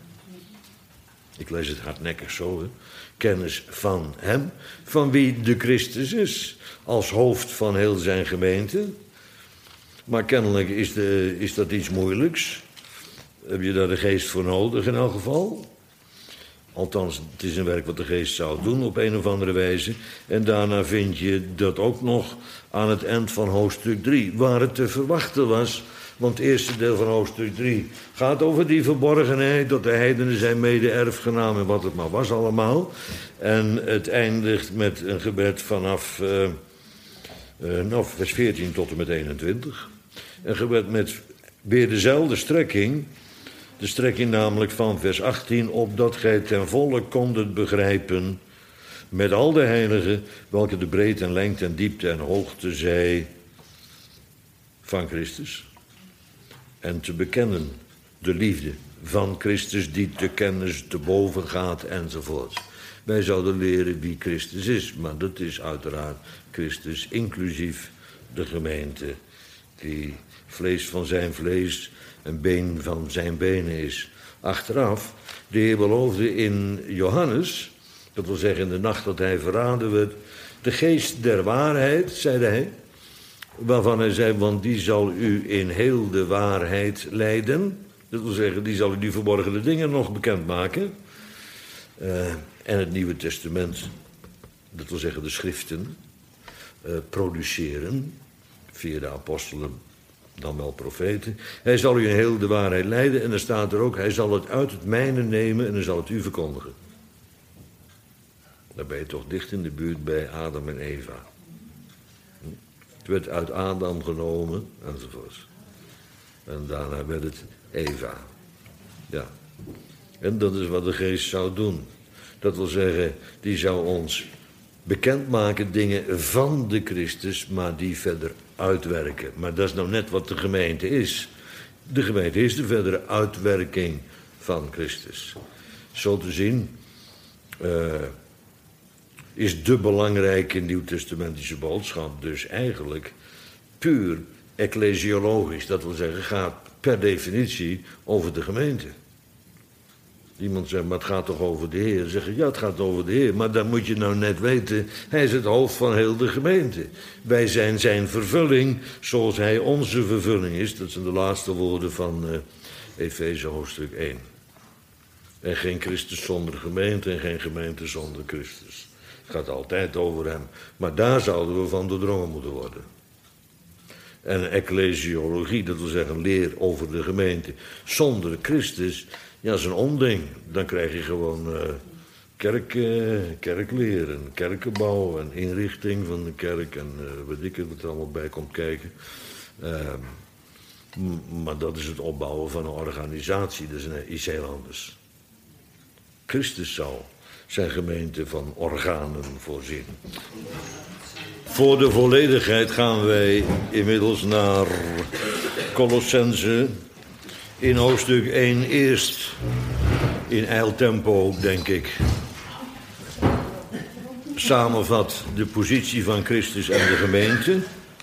[SPEAKER 1] Ik lees het hardnekkig zo, hè. Kennis van hem, van wie de Christus is, als hoofd van heel zijn gemeente. Maar kennelijk is, de, is dat iets moeilijks. Heb je daar de geest voor nodig in elk geval? Althans, het is een werk wat de geest zou doen op een of andere wijze. En daarna vind je dat ook nog aan het eind van hoofdstuk drie, waar het te verwachten was. Want het eerste deel van hoofdstuk drie gaat over die verborgenheid, dat de heidenen zijn mede-erfgenaam en wat het maar was allemaal. En het eindigt met een gebed vanaf uh, uh, nou, vers veertien tot en met eenentwintig. Een gebed met weer dezelfde strekking. De strekking namelijk van vers achttien, opdat gij ten volle kondet begrijpen met al de heiligen, welke de breedte en lengte en diepte en hoogte zij van Christus. En te bekennen de liefde van Christus die te kennis te boven gaat enzovoort. Wij zouden leren wie Christus is, maar dat is uiteraard Christus inclusief de gemeente, die vlees van zijn vlees en been van zijn benen is. Achteraf, de Heer beloofde in Johannes, dat wil zeggen in de nacht dat hij verraden werd, de geest der waarheid, zeide hij, waarvan hij zei, want die zal u in heel de waarheid leiden. Dat wil zeggen, die zal u die verborgene dingen nog bekendmaken. Uh, en het Nieuwe Testament, dat wil zeggen de schriften, uh, produceren, via de apostelen, dan wel profeten. Hij zal u in heel de waarheid leiden en er staat er ook, hij zal het uit het mijne nemen en hij zal het u verkondigen. Dan ben je toch dicht in de buurt bij Adam en Eva. Het werd uit Adam genomen, enzovoort. En daarna werd het Eva. Ja. En dat is wat de geest zou doen. Dat wil zeggen, die zou ons bekendmaken dingen van de Christus, maar die verder uitwerken. Maar dat is nou net wat de gemeente is. De gemeente is de verdere uitwerking van Christus. Zo te zien uh, is de belangrijke nieuwtestamentische boodschap dus eigenlijk puur ecclesiologisch. Dat wil zeggen, gaat per definitie over de gemeente. Iemand zegt, maar het gaat toch over de Heer? Zeggen, ja, het gaat over de Heer. Maar dan moet je nou net weten, hij is het hoofd van heel de gemeente. Wij zijn zijn vervulling, zoals hij onze vervulling is. Dat zijn de laatste woorden van uh, Efeze hoofdstuk één. En geen Christus zonder gemeente en geen gemeente zonder Christus. Het gaat altijd over hem. Maar daar zouden we van doordrongen moeten worden. En ecclesiologie, dat wil zeggen leer over de gemeente zonder Christus, ja, dat is een onding. Dan krijg je gewoon uh, kerk, uh, kerkleer en kerkenbouw en inrichting van de kerk en uh, weet ik het, wat er allemaal bij komt kijken. Uh, m- maar dat is het opbouwen van een organisatie, dat is een, iets heel anders. Christus zou zijn gemeente van organen voorzien. Voor de volledigheid gaan wij inmiddels naar Colossense in hoofdstuk één eerst. In eiltempo, denk ik. Samenvat de positie van Christus en de gemeente.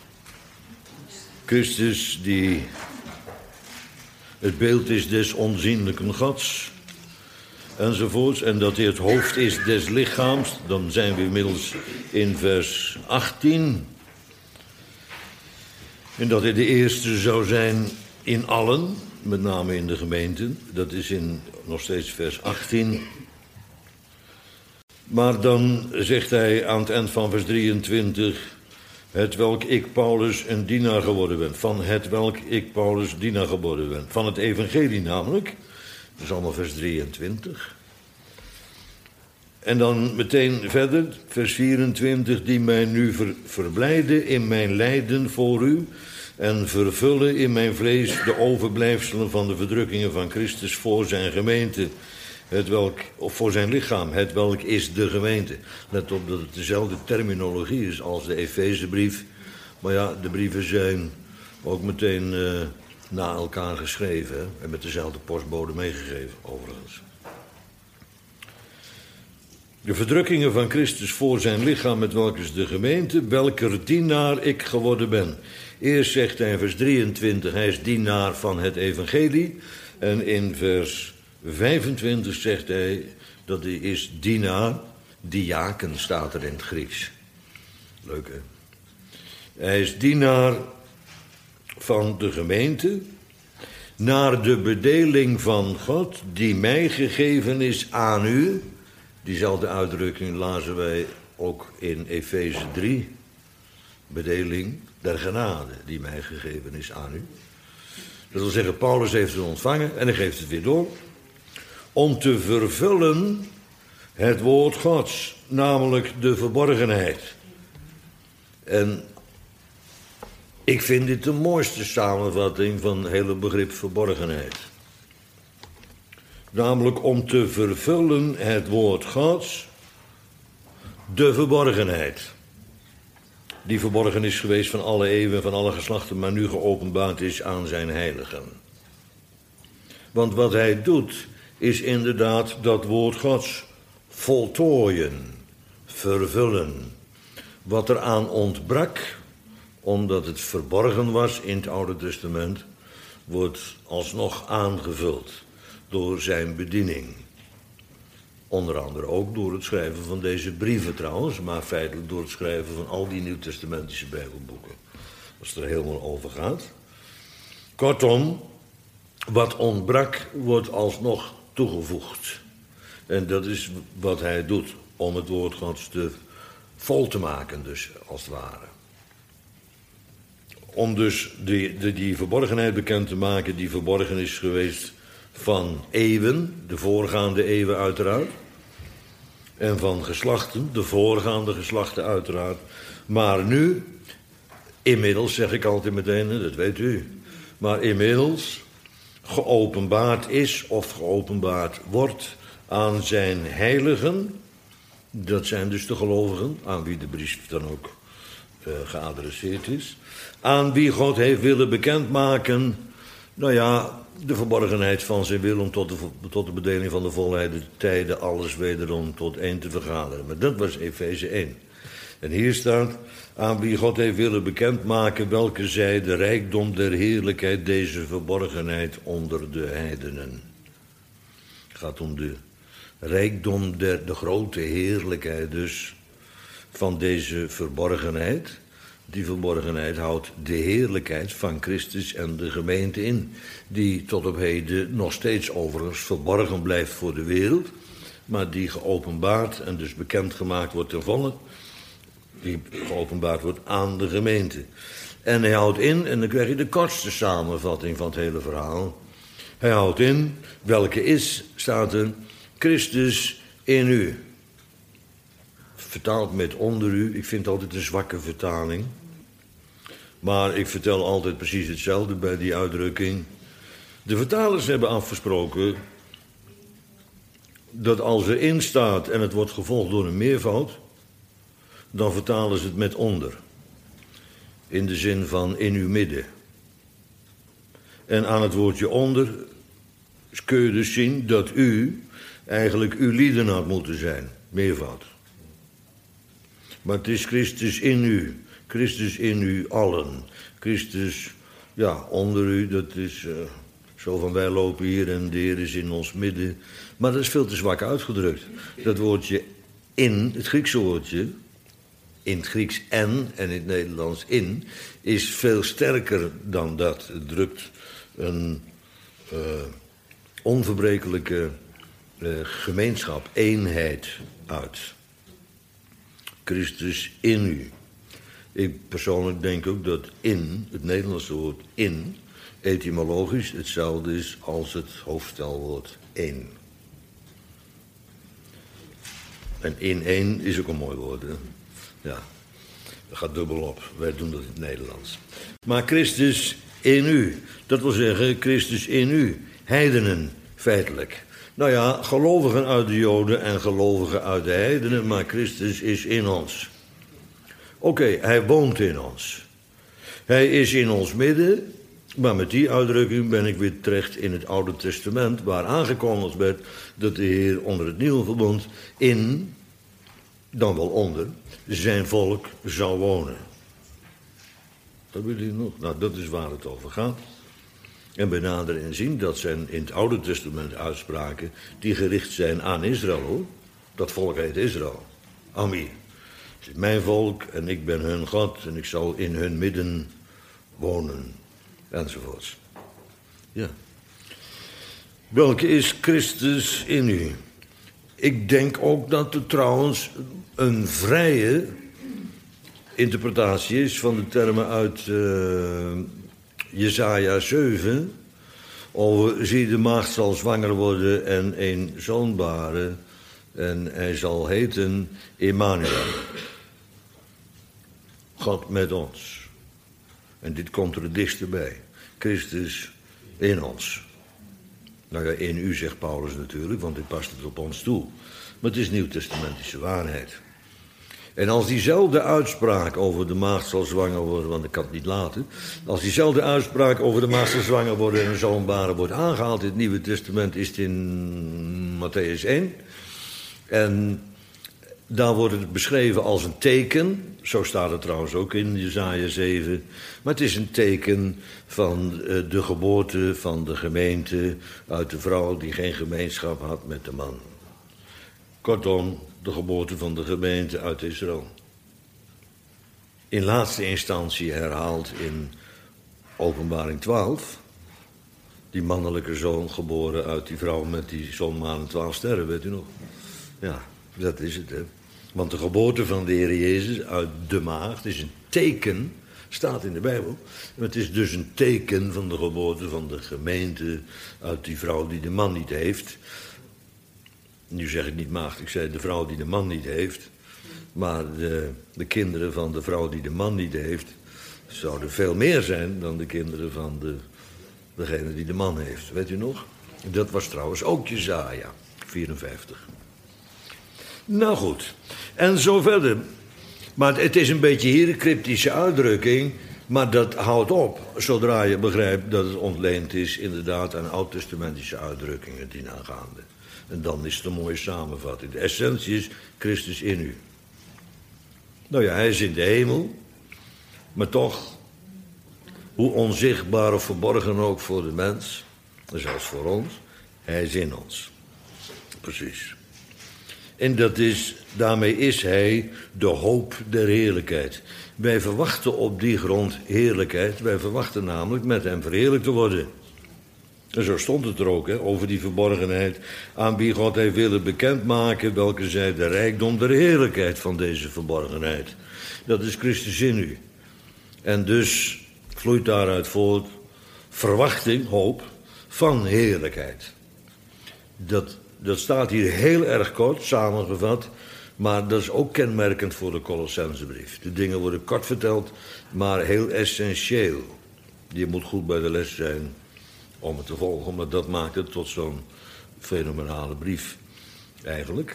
[SPEAKER 1] Christus die het beeld is des onzienlijken Gods. Enzovoorts. En dat hij het hoofd is des lichaams. Dan zijn we inmiddels in vers achttien. En dat hij de eerste zou zijn in allen. Met name in de gemeenten. Dat is in nog steeds vers achttien. Maar dan zegt hij aan het eind van vers drieëntwintig... Het welk ik, Paulus, een dienaar geworden ben. Van het welk ik, Paulus, dienaar geworden ben. Van het evangelie namelijk. Dat is allemaal vers drieëntwintig. En dan meteen verder, vers vierentwintig... Die mij nu ver, verblijden in mijn lijden voor u... en vervullen in mijn vlees de overblijfselen van de verdrukkingen van Christus voor zijn gemeente... Het welk, of voor zijn lichaam, het welk is de gemeente. Let op dat het dezelfde terminologie is als de Efezebrief. Maar ja, de brieven zijn ook meteen uh, na elkaar geschreven. Hè? En met dezelfde postbode meegegeven, overigens. De verdrukkingen van Christus voor zijn lichaam, het welk is de gemeente, welker dienaar ik geworden ben. Eerst zegt hij in vers drieëntwintig, hij is dienaar van het evangelie. En in vers vijfentwintig zegt hij dat hij is dienaar, diaken staat er in het Grieks. Leuk, hè? Hij is dienaar van de gemeente, naar de bedeling van God, die mij gegeven is aan u. Diezelfde uitdrukking lazen wij ook in Efeze drie. Bedeling der genade, die mij gegeven is aan u. Dat wil zeggen, Paulus heeft het ontvangen en hij geeft het weer door. Om te vervullen het woord Gods, namelijk de verborgenheid. En ik vind dit de mooiste samenvatting van het hele begrip verborgenheid. Namelijk om te vervullen het woord Gods, de verborgenheid. Die verborgen is geweest van alle eeuwen, van alle geslachten, maar nu geopenbaard is aan zijn heiligen. Want wat hij doet, is inderdaad dat woord Gods voltooien, vervullen. Wat er aan ontbrak, omdat het verborgen was in het Oude Testament, wordt alsnog aangevuld door zijn bediening. Onder andere ook door het schrijven van deze brieven trouwens, maar feitelijk door het schrijven van al die nieuwtestamentische Bijbelboeken. Als het er helemaal over gaat. Kortom, wat ontbrak wordt alsnog toegevoegd. En dat is wat hij doet, om het woord Gods te vol te maken dus, als het ware. Om dus die, die, die verborgenheid bekend te maken, die verborgen is geweest van eeuwen, de voorgaande eeuwen uiteraard. En van geslachten, de voorgaande geslachten uiteraard. Maar nu, inmiddels zeg ik altijd meteen, dat weet u, maar inmiddels geopenbaard is of geopenbaard wordt aan zijn heiligen. Dat zijn dus de gelovigen, aan wie de brief dan ook uh, geadresseerd is. Aan wie God heeft willen bekendmaken, nou ja, de verborgenheid van zijn wil om tot de, tot de bedeling van de volheid der tijden alles wederom tot één te vergaderen. Maar dat was Efeze één. En hier staat, aan wie God heeft willen bekendmaken welke zij de rijkdom der heerlijkheid, deze verborgenheid onder de heidenen. Het gaat om de rijkdom der, de grote heerlijkheid dus, van deze verborgenheid. Die verborgenheid houdt de heerlijkheid van Christus en de gemeente in, die tot op heden nog steeds overigens verborgen blijft voor de wereld, maar die geopenbaard en dus bekendgemaakt wordt ten volle, die geopenbaard wordt aan de gemeente. En hij houdt in, en dan krijg je de kortste samenvatting van het hele verhaal, hij houdt in, welke is, staat er, Christus in u. Vertaald met onder u, ik vind altijd een zwakke vertaling. Maar ik vertel altijd precies hetzelfde bij die uitdrukking. De vertalers hebben afgesproken dat als er in staat en het wordt gevolgd door een meervoud, dan vertalen ze het met onder. In de zin van in uw midden. En aan het woordje onder kun je dus zien dat u eigenlijk uw lieden had moeten zijn. Meervoud. Maar het is Christus in u. Christus in u allen. Christus, ja, onder u, dat is uh, zo van wij lopen hier en de Heer is in ons midden. Maar dat is veel te zwak uitgedrukt. Dat woordje in, het Griekse woordje, in het Grieks en en in het Nederlands in, is veel sterker dan dat. Het drukt een uh, onverbrekelijke uh, gemeenschap, eenheid uit. Christus in u. Ik persoonlijk denk ook dat in, het Nederlandse woord in, etymologisch hetzelfde is als het hoofdstelwoord één. En in één is ook een mooi woord, hè? Ja, dat gaat dubbel op. Wij doen dat in het Nederlands. Maar Christus in u, dat wil zeggen Christus in u, heidenen feitelijk. Nou ja, gelovigen uit de Joden en gelovigen uit de heidenen, maar Christus is in ons. Oké, okay, hij woont in ons. Hij is in ons midden, maar met die uitdrukking ben ik weer terecht in het Oude Testament, waar aangekondigd werd dat de Heer onder het nieuwe verbond in, dan wel onder, zijn volk zou wonen. Dat wil je nog? Nou, dat is waar het over gaat. En bij nader inzien, dat zijn in het Oude Testament uitspraken die gericht zijn aan Israël, hoor. Dat volk heet Israël. Ami. Het is mijn volk en ik ben hun God en ik zal in hun midden wonen. Enzovoorts. Ja. Welke is Christus in u? Ik denk ook dat er trouwens een vrije interpretatie is van de termen uit uh, Jesaja zeven. Over zie de maagd zal zwanger worden en een zoon baren. En hij zal heten Emmanuel. God met ons. En dit komt er het dichtst bij. Christus in ons. Nou ja, in u zegt Paulus natuurlijk, want dit past het op ons toe. Maar het is nieuwtestamentische waarheid. En als diezelfde uitspraak over de maagd zal zwanger worden, want ik kan het niet laten. Als diezelfde uitspraak over de maagd zal zwanger worden en een zoon baren wordt aangehaald in het Nieuwe Testament, is het in Matthäus één. En daar wordt het beschreven als een teken. Zo staat het trouwens ook in Jesaja zeven. Maar het is een teken van de geboorte van de gemeente uit de vrouw die geen gemeenschap had met de man. Kortom, de geboorte van de gemeente uit Israël. In laatste instantie herhaald in Openbaring twaalf. Die mannelijke zoon geboren uit die vrouw met die zon, maan en twaalf sterren, weet u nog? Ja, dat is het, hè. Want de geboorte van de Heer Jezus uit de maagd is een teken, staat in de Bijbel. Het is dus een teken van de geboorte van de gemeente uit die vrouw die de man niet heeft. Nu zeg ik niet maagd, ik zei de vrouw die de man niet heeft. Maar de, de kinderen van de vrouw die de man niet heeft, zouden veel meer zijn dan de kinderen van de Degene die de man heeft, weet u nog? Dat was trouwens ook Jesaja, vierenvijftig. Nou goed, en zo verder. Maar het is een beetje hier een cryptische uitdrukking, maar dat houdt op zodra je begrijpt dat het ontleend is inderdaad aan oud-testamentische uitdrukkingen dienaangaande. En dan is het een mooie samenvatting. De essentie is Christus in u. Nou ja, hij is in de hemel, maar toch, hoe onzichtbaar of verborgen ook voor de mens, zelfs voor ons, hij is in ons. Precies. En dat is, daarmee is hij de hoop der heerlijkheid. Wij verwachten op die grond heerlijkheid. Wij verwachten namelijk met hem verheerlijkt te worden. En zo stond het er ook, hè, over die verborgenheid. Aan wie God heeft willen bekendmaken, welke zij de rijkdom der heerlijkheid van deze verborgenheid. Dat is Christus in u. En dus vloeit daaruit voort verwachting, hoop, van heerlijkheid. Dat, dat staat hier heel erg kort, samengevat, maar dat is ook kenmerkend voor de Colossensebrief. De dingen worden kort verteld, maar heel essentieel. Je moet goed bij de les zijn om het te volgen, maar dat maakt het tot zo'n fenomenale brief, eigenlijk.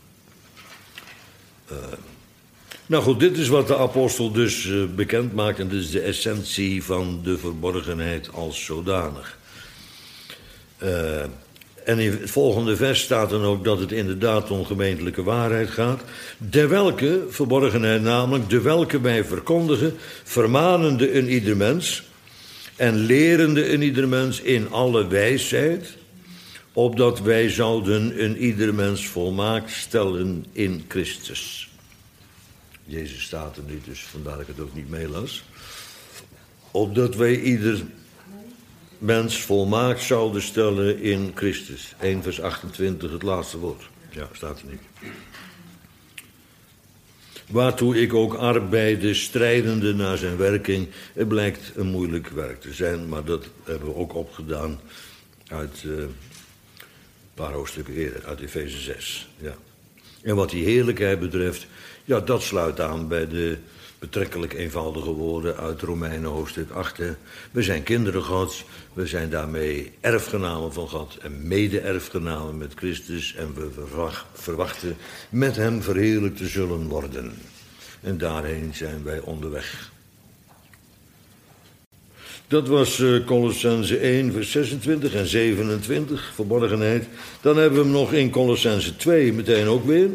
[SPEAKER 1] Uh, nou goed, dit is wat de apostel dus uh, bekend maakt, en dit is de essentie van de verborgenheid als zodanig. Uh, en in het volgende vers staat dan ook dat het inderdaad om gemeentelijke waarheid gaat. De welke, verborgenheid namelijk, de welke wij verkondigen, vermanende een ieder mens en lerende een ieder mens in alle wijsheid, opdat wij zouden een ieder mens volmaakt stellen in Christus. Jezus staat er niet, dus vandaar dat ik het ook niet meelas. Opdat wij ieder mens volmaakt zouden stellen in Christus. één vers achtentwintig, het laatste woord. Ja, staat er niet. Waartoe ik ook arbeide, strijdende naar zijn werking. Het blijkt een moeilijk werk te zijn, maar dat hebben we ook opgedaan uit uh, een paar hoofdstukken eerder, uit Efeze zes. Ja. En wat die heerlijkheid betreft, ja, dat sluit aan bij de betrekkelijk eenvoudige woorden uit Romeinen hoofdstuk acht. We zijn kinderen Gods, we zijn daarmee erfgenamen van God en mede-erfgenamen met Christus en we verwachten met hem verheerlijkt te zullen worden. En daarheen zijn wij onderweg. Dat was uh, Colossense één, vers zesentwintig en zevenentwintig, verborgenheid. Dan hebben we hem nog in Colossense twee meteen ook weer.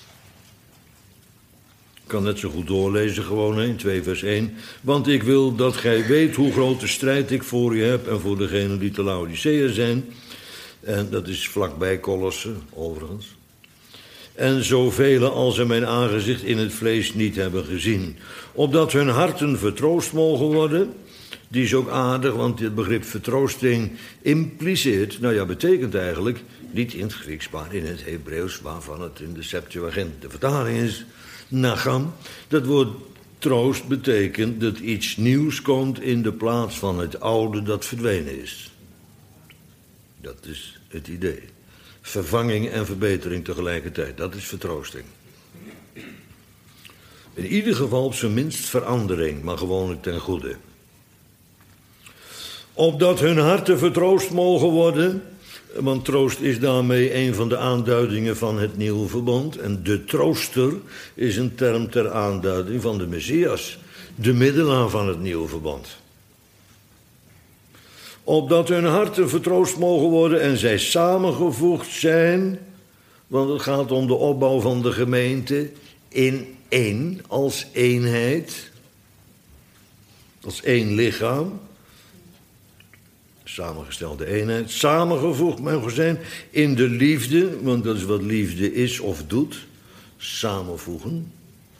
[SPEAKER 1] Ik kan net zo goed doorlezen gewoon, in twee vers één. Want ik wil dat gij weet hoe grote strijd ik voor u heb en voor degenen die te Laodicea zijn. En dat is vlakbij Colosse, overigens. En zoveel als er mijn aangezicht in het vlees niet hebben gezien. Opdat hun harten vertroost mogen worden. Die is ook aardig, want dit begrip vertroosting impliceert, nou ja, betekent eigenlijk, niet in het Grieks, maar in het Hebreeuws, waarvan het in de Septuagint de vertaling is, Nacham. Dat woord troost betekent dat iets nieuws komt in de plaats van het oude dat verdwenen is. Dat is het idee. Vervanging en verbetering tegelijkertijd, dat is vertroosting. In ieder geval op zijn minst verandering, maar gewoonlijk ten goede. Opdat hun harten vertroost mogen worden, want troost is daarmee een van de aanduidingen van het nieuwe verbond. En de trooster is een term ter aanduiding van de Messias, de middelaar van het nieuwe verbond. Opdat hun harten vertroost mogen worden en zij samengevoegd zijn, want het gaat om de opbouw van de gemeente in één, als eenheid, als één lichaam. Samengestelde eenheid, samengevoegd mogen zijn in de liefde, want dat is wat liefde is of doet, samenvoegen.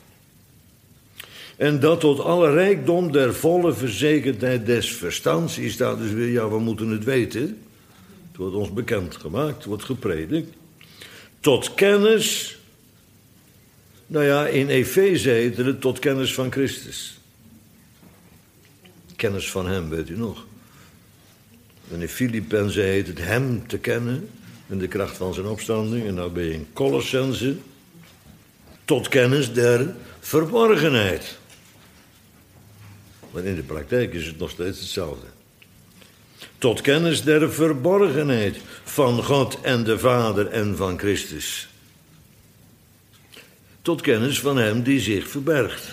[SPEAKER 1] En dat tot alle rijkdom der volle verzekerdheid des verstands. Hier staat dus weer, ja, we moeten het weten. Het wordt ons bekend gemaakt, het wordt gepredikt. Tot kennis, nou ja, in Efeze heette het tot kennis van Christus. Kennis van hem, weet u nog. En in Filippenzen heet het hem te kennen en de kracht van zijn opstanding. En nou ben je in Colossense tot kennis der verborgenheid. Maar in de praktijk is het nog steeds hetzelfde. Tot kennis der verborgenheid van God en de Vader en van Christus. Tot kennis van hem die zich verbergt.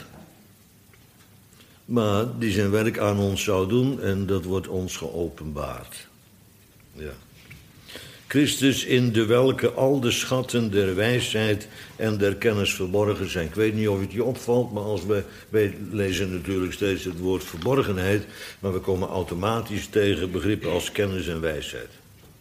[SPEAKER 1] Maar die zijn werk aan ons zou doen en dat wordt ons geopenbaard. Ja. Christus in de welke al de schatten der wijsheid en der kennis verborgen zijn. Ik weet niet of het je opvalt, maar als we, wij lezen natuurlijk steeds het woord verborgenheid, maar we komen automatisch tegen begrippen als kennis en wijsheid.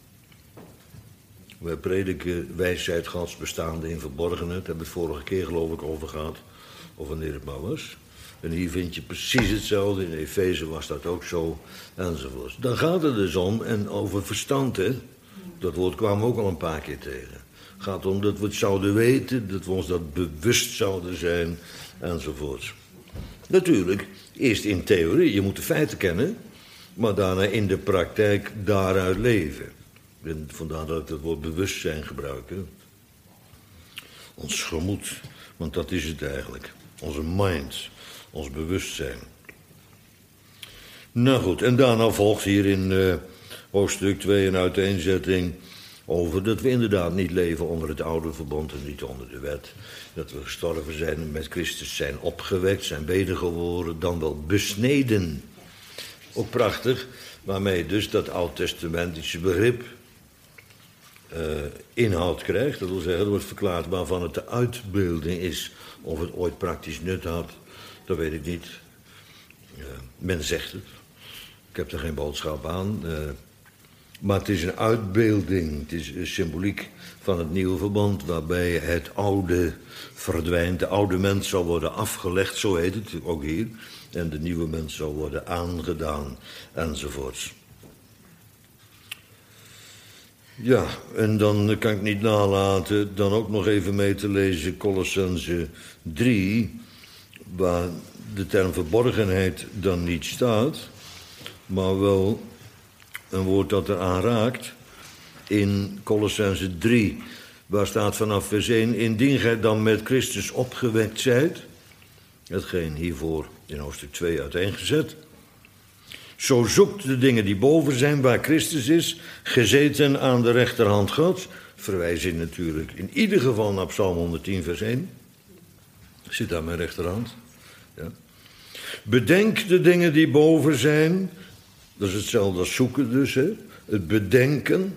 [SPEAKER 1] We prediken wijsheid Gods bestaande in verborgenheid. Daar hebben we het vorige keer geloof ik over gehad, of wanneer het maar was. En hier vind je precies hetzelfde. In Efeze was dat ook zo, enzovoort. Dan gaat het dus om, en over verstand, hè. Dat woord kwamen we ook al een paar keer tegen. Het gaat om dat we het zouden weten, dat we ons dat bewust zouden zijn, enzovoort. Natuurlijk, eerst in theorie, je moet de feiten kennen, maar daarna in de praktijk daaruit leven. En vandaar dat ik het woord bewustzijn gebruik. Hè. Ons gemoed, want dat is het eigenlijk. Onze mind, ons bewustzijn. Nou goed, en daarna volgt hier in uh, hoofdstuk twee een uiteenzetting over dat we inderdaad niet leven onder het oude verbond en niet onder de wet. Dat we gestorven zijn en met Christus zijn opgewekt, zijn wedergeboren, dan wel besneden. Ook prachtig, waarmee dus dat oud-testamentische begrip uh, inhoud krijgt. Dat wil zeggen, er wordt verklaard waarvan het de uitbeelding is. Of het ooit praktisch nut had, dat weet ik niet. Uh, men zegt het. Ik heb er geen boodschap aan. Uh, maar het is een uitbeelding, het is een symboliek van het nieuwe verbond, waarbij het oude verdwijnt. De oude mens zal worden afgelegd, zo heet het, ook hier. En de nieuwe mens zal worden aangedaan, enzovoorts. Ja, en dan kan ik niet nalaten dan ook nog even mee te lezen Kolossenzen drie, waar de term verborgenheid dan niet staat, maar wel een woord dat eraan raakt. In Kolossenzen drie, waar staat vanaf vers één, indien gij dan met Christus opgewekt zijt, hetgeen hiervoor in hoofdstuk twee uiteengezet, zo zoekt de dingen die boven zijn, waar Christus is, gezeten aan de rechterhand Gods. Verwijzing natuurlijk in ieder geval naar Psalm honderdtien vers één. Zit aan mijn rechterhand. Ja. Bedenk de dingen die boven zijn. Dat is hetzelfde als zoeken dus, hè. Het bedenken.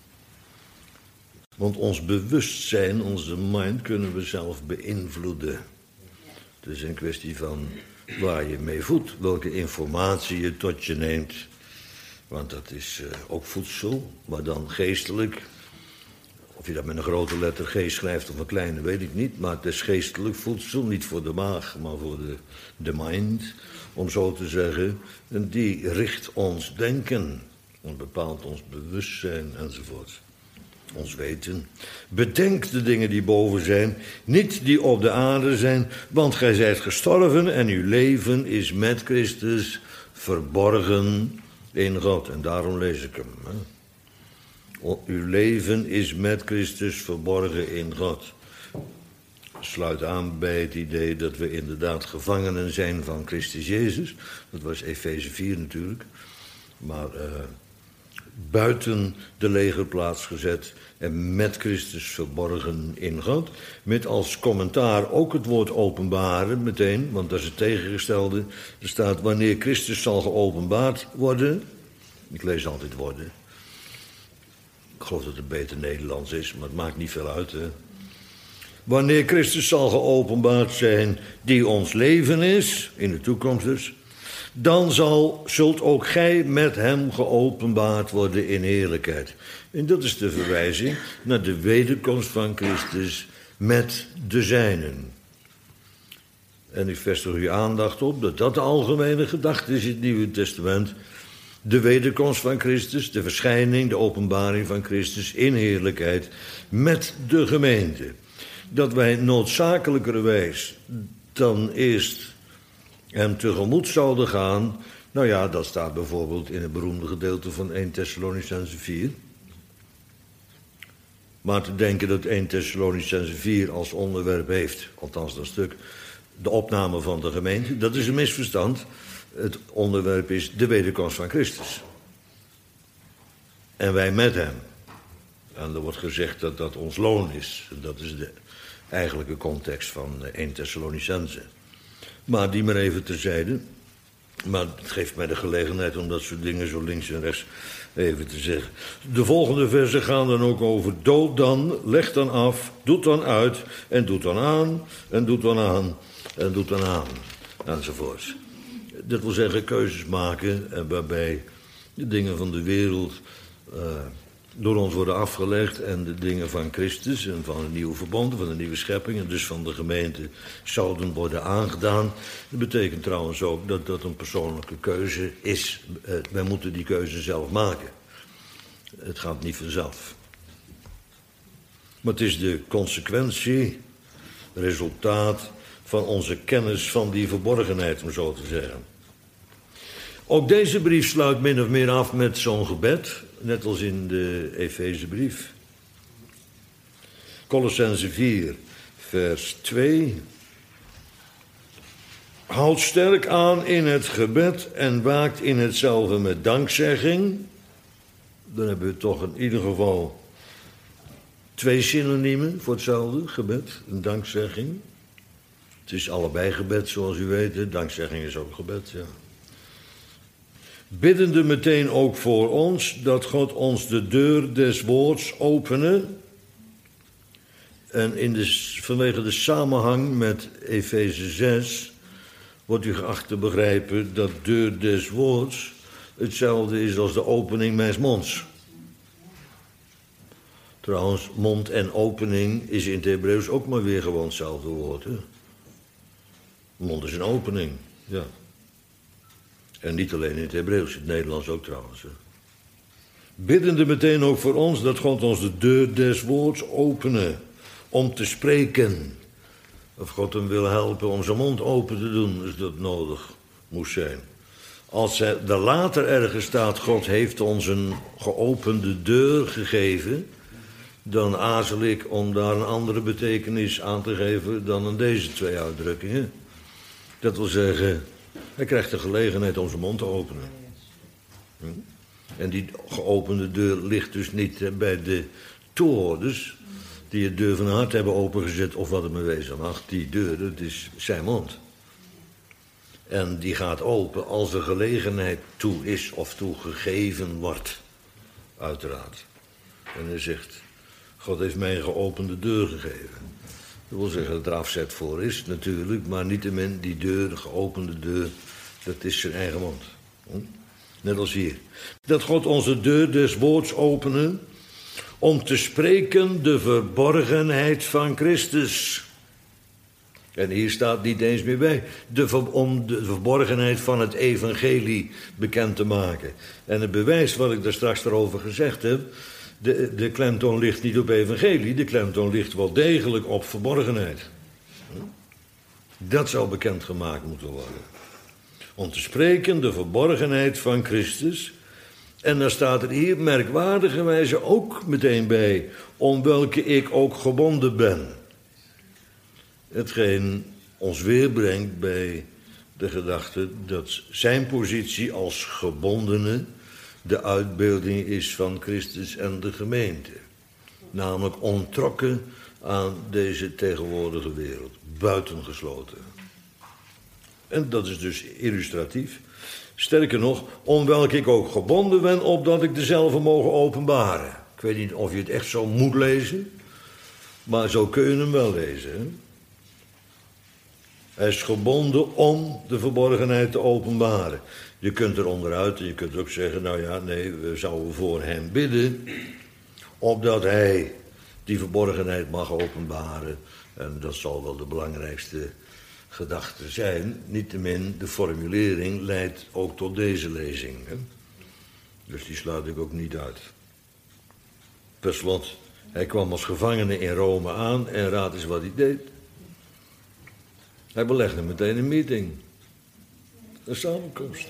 [SPEAKER 1] Want ons bewustzijn, onze mind, kunnen we zelf beïnvloeden. Het is een kwestie van waar je mee voedt, welke informatie je tot je neemt. Want dat is uh, ook voedsel, maar dan geestelijk. Of je dat met een grote letter G schrijft of een kleine, weet ik niet. Maar het is geestelijk voedsel, niet voor de maag, maar voor de, de mind, om zo te zeggen. En die richt ons denken, en bepaalt ons bewustzijn enzovoort. Ons weten. Bedenk de dingen die boven zijn, niet die op de aarde zijn, want gij zijt gestorven en uw leven is met Christus verborgen in God. En daarom lees ik hem. Hè. Uw leven is met Christus verborgen in God. Sluit aan bij het idee dat we inderdaad gevangenen zijn van Christus Jezus. Dat was Efeze vier natuurlijk. Maar uh, buiten de legerplaats gezet en met Christus verborgen in God. Met als commentaar ook het woord openbaren meteen, want dat is het tegengestelde. Er staat wanneer Christus zal geopenbaard worden. Ik lees altijd worden. Ik geloof dat het beter Nederlands is, maar het maakt niet veel uit. Hè? Wanneer Christus zal geopenbaard zijn, die ons leven is, in de toekomst dus, dan zal, zult ook gij met hem geopenbaard worden in heerlijkheid. En dat is de verwijzing naar de wederkomst van Christus met de zijnen. En ik vestig uw aandacht op dat dat de algemene gedachte is in het Nieuwe Testament. De wederkomst van Christus, de verschijning, de openbaring van Christus in heerlijkheid met de gemeente. Dat wij noodzakelijkerwijs dan eerst hem tegemoet zouden gaan. Nou ja, dat staat bijvoorbeeld in het beroemde gedeelte van eerste Thessalonicenzen vier. Maar te denken dat eerste Thessalonicenzen vier als onderwerp heeft, althans dat stuk, de opname van de gemeente, dat is een misverstand. Het onderwerp is de wederkomst van Christus. en wij met hem. En er wordt gezegd dat dat ons loon is. Dat is de eigenlijke context van Eerste Thessalonicenzen. Maar die maar even terzijde. Maar het geeft mij de gelegenheid om dat soort dingen zo links en rechts even te zeggen. De volgende versen gaan dan ook over dood dan, leg dan af, doet dan uit en doet dan aan en doet dan aan en doet dan aan enzovoorts. Dat wil zeggen keuzes maken en waarbij de dingen van de wereld uh, door ons worden afgelegd en de dingen van Christus en van het nieuwe verbond, van de nieuwe schepping en dus van de gemeente zouden worden aangedaan. Dat betekent trouwens ook dat dat een persoonlijke keuze is. Uh, wij moeten die keuze zelf maken. Het gaat niet vanzelf. Maar het is de consequentie, resultaat van onze kennis van die verborgenheid, om zo te zeggen. Ook deze brief sluit min of meer af met zo'n gebed, net als in de Efezebrief. Kolossenzen vier, vers twee. Houd sterk aan in het gebed en waakt in hetzelfde met dankzegging. Dan hebben we toch in ieder geval twee synoniemen voor hetzelfde gebed, een dankzegging. Het is allebei gebed, zoals u weet. Dankzegging is ook gebed, ja. Biddende meteen ook voor ons, dat God ons de deur des woords opene. En in de, vanwege de samenhang met Efeze zes wordt u geacht te begrijpen dat deur des woords hetzelfde is als de opening mijns monds. Trouwens, mond en opening is in het Hebreeuws ook maar weer gewoon hetzelfde woord. Hè? Mond is een opening, ja. En niet alleen in het Hebreeuws, in het Nederlands ook trouwens. Hè. Biddende meteen ook voor ons dat God ons de deur des woords opene om te spreken. Of God hem wil helpen om zijn mond open te doen, als dat nodig moest zijn. Als er later ergens staat, God heeft ons een geopende deur gegeven, dan aarzel ik om daar een andere betekenis aan te geven dan aan deze twee uitdrukkingen. Dat wil zeggen, hij krijgt de gelegenheid om zijn mond te openen. Hm? En die geopende deur ligt dus niet bij de toehoorders die het deur van hun hart hebben opengezet of wat het me wezen mag. Die deur, dat is zijn mond. En die gaat open als er gelegenheid toe is of toegegeven wordt. Uiteraard. En hij zegt, God heeft mij een geopende deur gegeven. Dat wil zeggen dat er afzet voor is natuurlijk, maar niettemin die deur, de geopende deur, dat is zijn eigen mond. Hm? Net als hier. Dat God onze deur des woords openen om te spreken de verborgenheid van Christus. En hier staat niet eens meer bij, de, om de verborgenheid van het evangelie bekend te maken. En het bewijs wat ik daar straks erover gezegd heb, de, de klemtoon ligt niet op evangelie, de klemtoon ligt wel degelijk op verborgenheid. Dat zou bekendgemaakt moeten worden. Om te spreken de verborgenheid van Christus. En dan staat er hier merkwaardigerwijze ook meteen bij, om welke ik ook gebonden ben. Hetgeen ons weer brengt bij de gedachte dat zijn positie als gebondene de uitbeelding is van Christus en de gemeente. Namelijk ontrokken aan deze tegenwoordige wereld, buitengesloten. En dat is dus illustratief. Sterker nog, om welke ik ook gebonden ben, opdat ik dezelfde mogen openbaren. Ik weet niet of je het echt zo moet lezen, maar zo kun je hem wel lezen. Hè? Hij is gebonden om de verborgenheid te openbaren. Je kunt er onderuit en je kunt ook zeggen, nou ja, nee, we zouden voor hem bidden, opdat hij die verborgenheid mag openbaren. En dat zal wel de belangrijkste gedachte zijn. Niettemin, de formulering leidt ook tot deze lezing. Hè? Dus die sluit ik ook niet uit. Per slot, hij kwam als gevangene in Rome aan en raad eens wat hij deed. Hij belegde meteen een meeting. Een samenkomst.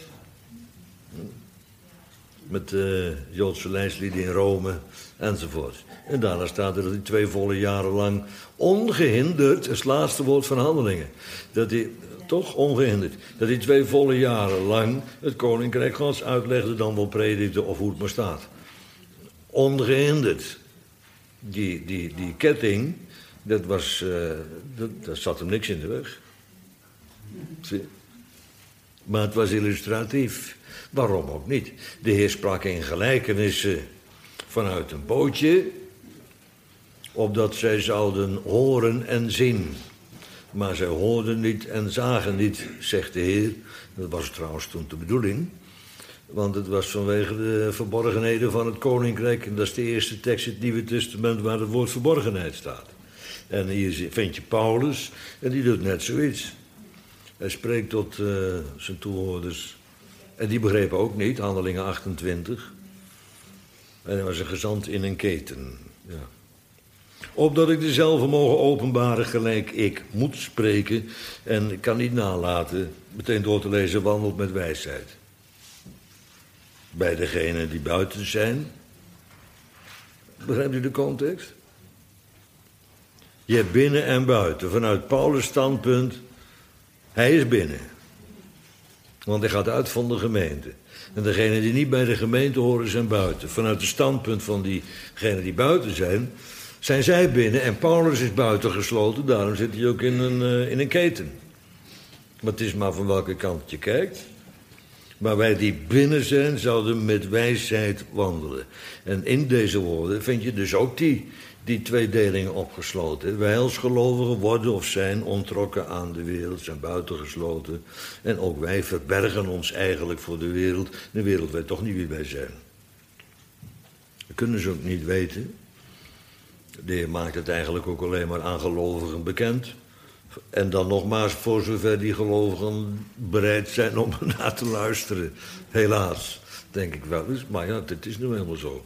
[SPEAKER 1] Met de Joodse lijstlieden in Rome enzovoort. En daarna staat er dat hij twee volle jaren lang ongehinderd, het laatste woord van Handelingen, dat hij, toch ongehinderd, dat hij twee volle jaren lang het koninkrijk Gods uitlegde, dan wel predikte of hoe het maar staat. Ongehinderd. Die, die, die ketting, dat was, uh, dat, dat zat hem niks in de weg. Zie? Maar het was illustratief. Waarom ook niet? De Heer sprak in gelijkenissen vanuit een bootje, opdat zij zouden horen en zien. Maar zij hoorden niet en zagen niet, zegt de Heer. Dat was trouwens toen de bedoeling. Want het was vanwege de verborgenheden van het koninkrijk. En dat is de eerste tekst in het Nieuwe Testament waar het woord verborgenheid staat. En hier vind je Paulus en die doet net zoiets. Hij spreekt tot uh, zijn toehoorders. En die begrepen ook niet, Handelingen achtentwintig. En hij was een gezant in een keten. Ja. Opdat ik dezelfde mogen openbaren gelijk ik moet spreken. En ik kan niet nalaten meteen door te lezen, wandelt met wijsheid. Bij degenen die buiten zijn. Begrijpt u de context? Je hebt binnen en buiten. Vanuit Paulus' standpunt, hij is binnen. Want hij gaat uit van de gemeente. En degenen die niet bij de gemeente horen zijn buiten. Vanuit het standpunt van diegenen die buiten zijn, zijn zij binnen. En Paulus is buiten gesloten, daarom zit hij ook in een, uh, in een keten. Maar het is maar van welke kant je kijkt. Maar wij die binnen zijn, zouden met wijsheid wandelen. En in deze woorden vind je dus ook die, die tweedelingen opgesloten. Wij als gelovigen worden of zijn ontrokken aan de wereld, zijn buitengesloten. En ook wij verbergen ons eigenlijk voor de wereld. De wereld weet toch niet wie wij zijn. Dat kunnen ze ook niet weten. De Heer maakt het eigenlijk ook alleen maar aan gelovigen bekend. En dan nogmaals, voor zover die gelovigen bereid zijn om naar te luisteren. Helaas, denk ik wel eens. Maar ja, dit is nu helemaal zo.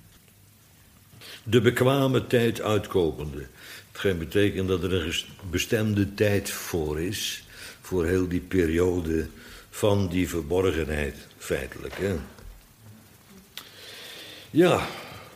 [SPEAKER 1] De bekwame tijd uitkopende. Hetgeen betekent dat er een bestemde tijd voor is. Voor heel die periode van die verborgenheid, feitelijk. Hè? Ja.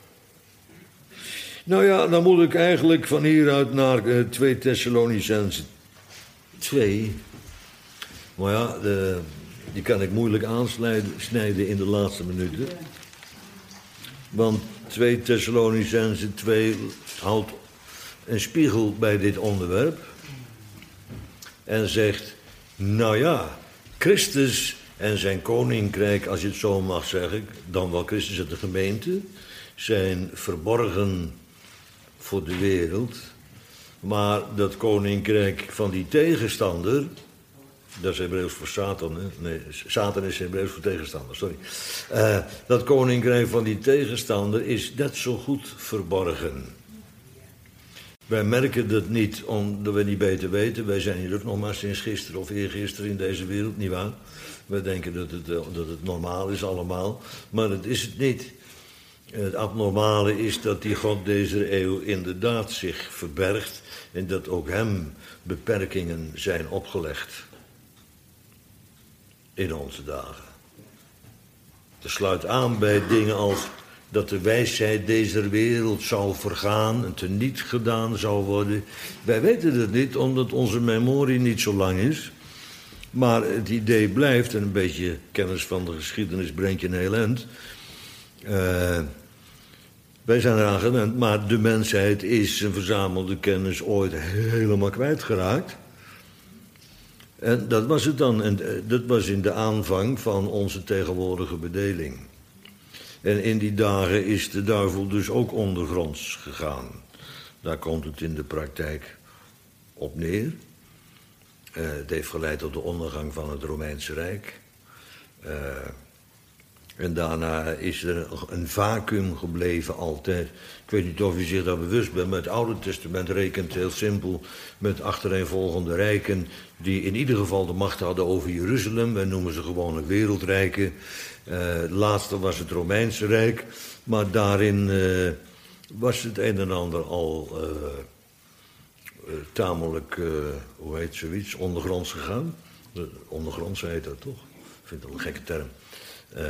[SPEAKER 1] Nou ja, dan moet ik eigenlijk van hieruit naar uh, twee Thessalonicenzen twee. Maar ja, de, die kan ik moeilijk aansnijden in de laatste minuten. Want twee Thessalonicenzen twee houdt een spiegel bij dit onderwerp. En zegt, nou ja, Christus en zijn koninkrijk, als je het zo mag zeggen, dan wel Christus en de gemeente, zijn verborgen voor de wereld. Maar dat koninkrijk van die tegenstander, dat is Hebreeuws voor Satan, hè? Nee, Satan is Hebreeuws voor tegenstander, sorry. Uh, dat koninkrijk van die tegenstander is net zo goed verborgen. Wij merken dat niet omdat we niet beter weten. Wij zijn hier ook nog maar sinds gisteren of eergisteren in deze wereld, nietwaar? Wij denken dat het, dat het normaal is allemaal, maar dat is het niet. Het abnormale is dat die God deze eeuw inderdaad zich verbergt en dat ook hem beperkingen zijn opgelegd in onze dagen. Het sluit aan bij dingen als dat de wijsheid deze wereld zou vergaan en teniet gedaan zou worden. Wij weten het niet, omdat onze memorie niet zo lang is. Maar het idee blijft, en een beetje kennis van de geschiedenis brengt je een heel eind. Uh, wij zijn eraan gewend, maar de mensheid is zijn verzamelde kennis ooit helemaal kwijtgeraakt. En dat was het dan. En dat was in de aanvang van onze tegenwoordige bedeling. En in die dagen is de duivel dus ook ondergronds gegaan. Daar komt het in de praktijk op neer. Uh, het heeft geleid tot de ondergang van het Romeinse Rijk. Uh, en daarna is er een vacuüm gebleven altijd. Ik weet niet of u zich daar bewust bent, maar het Oude Testament rekent heel simpel met achtereenvolgende rijken die in ieder geval de macht hadden over Jeruzalem. Wij noemen ze gewoon wereldrijken. Uh, het laatste was het Romeinse Rijk, maar daarin uh, was het een en ander al uh, uh, tamelijk, uh, hoe heet zoiets, ondergronds gegaan. Uh, ondergronds heet dat toch? Ik vind dat een gekke term. Uh,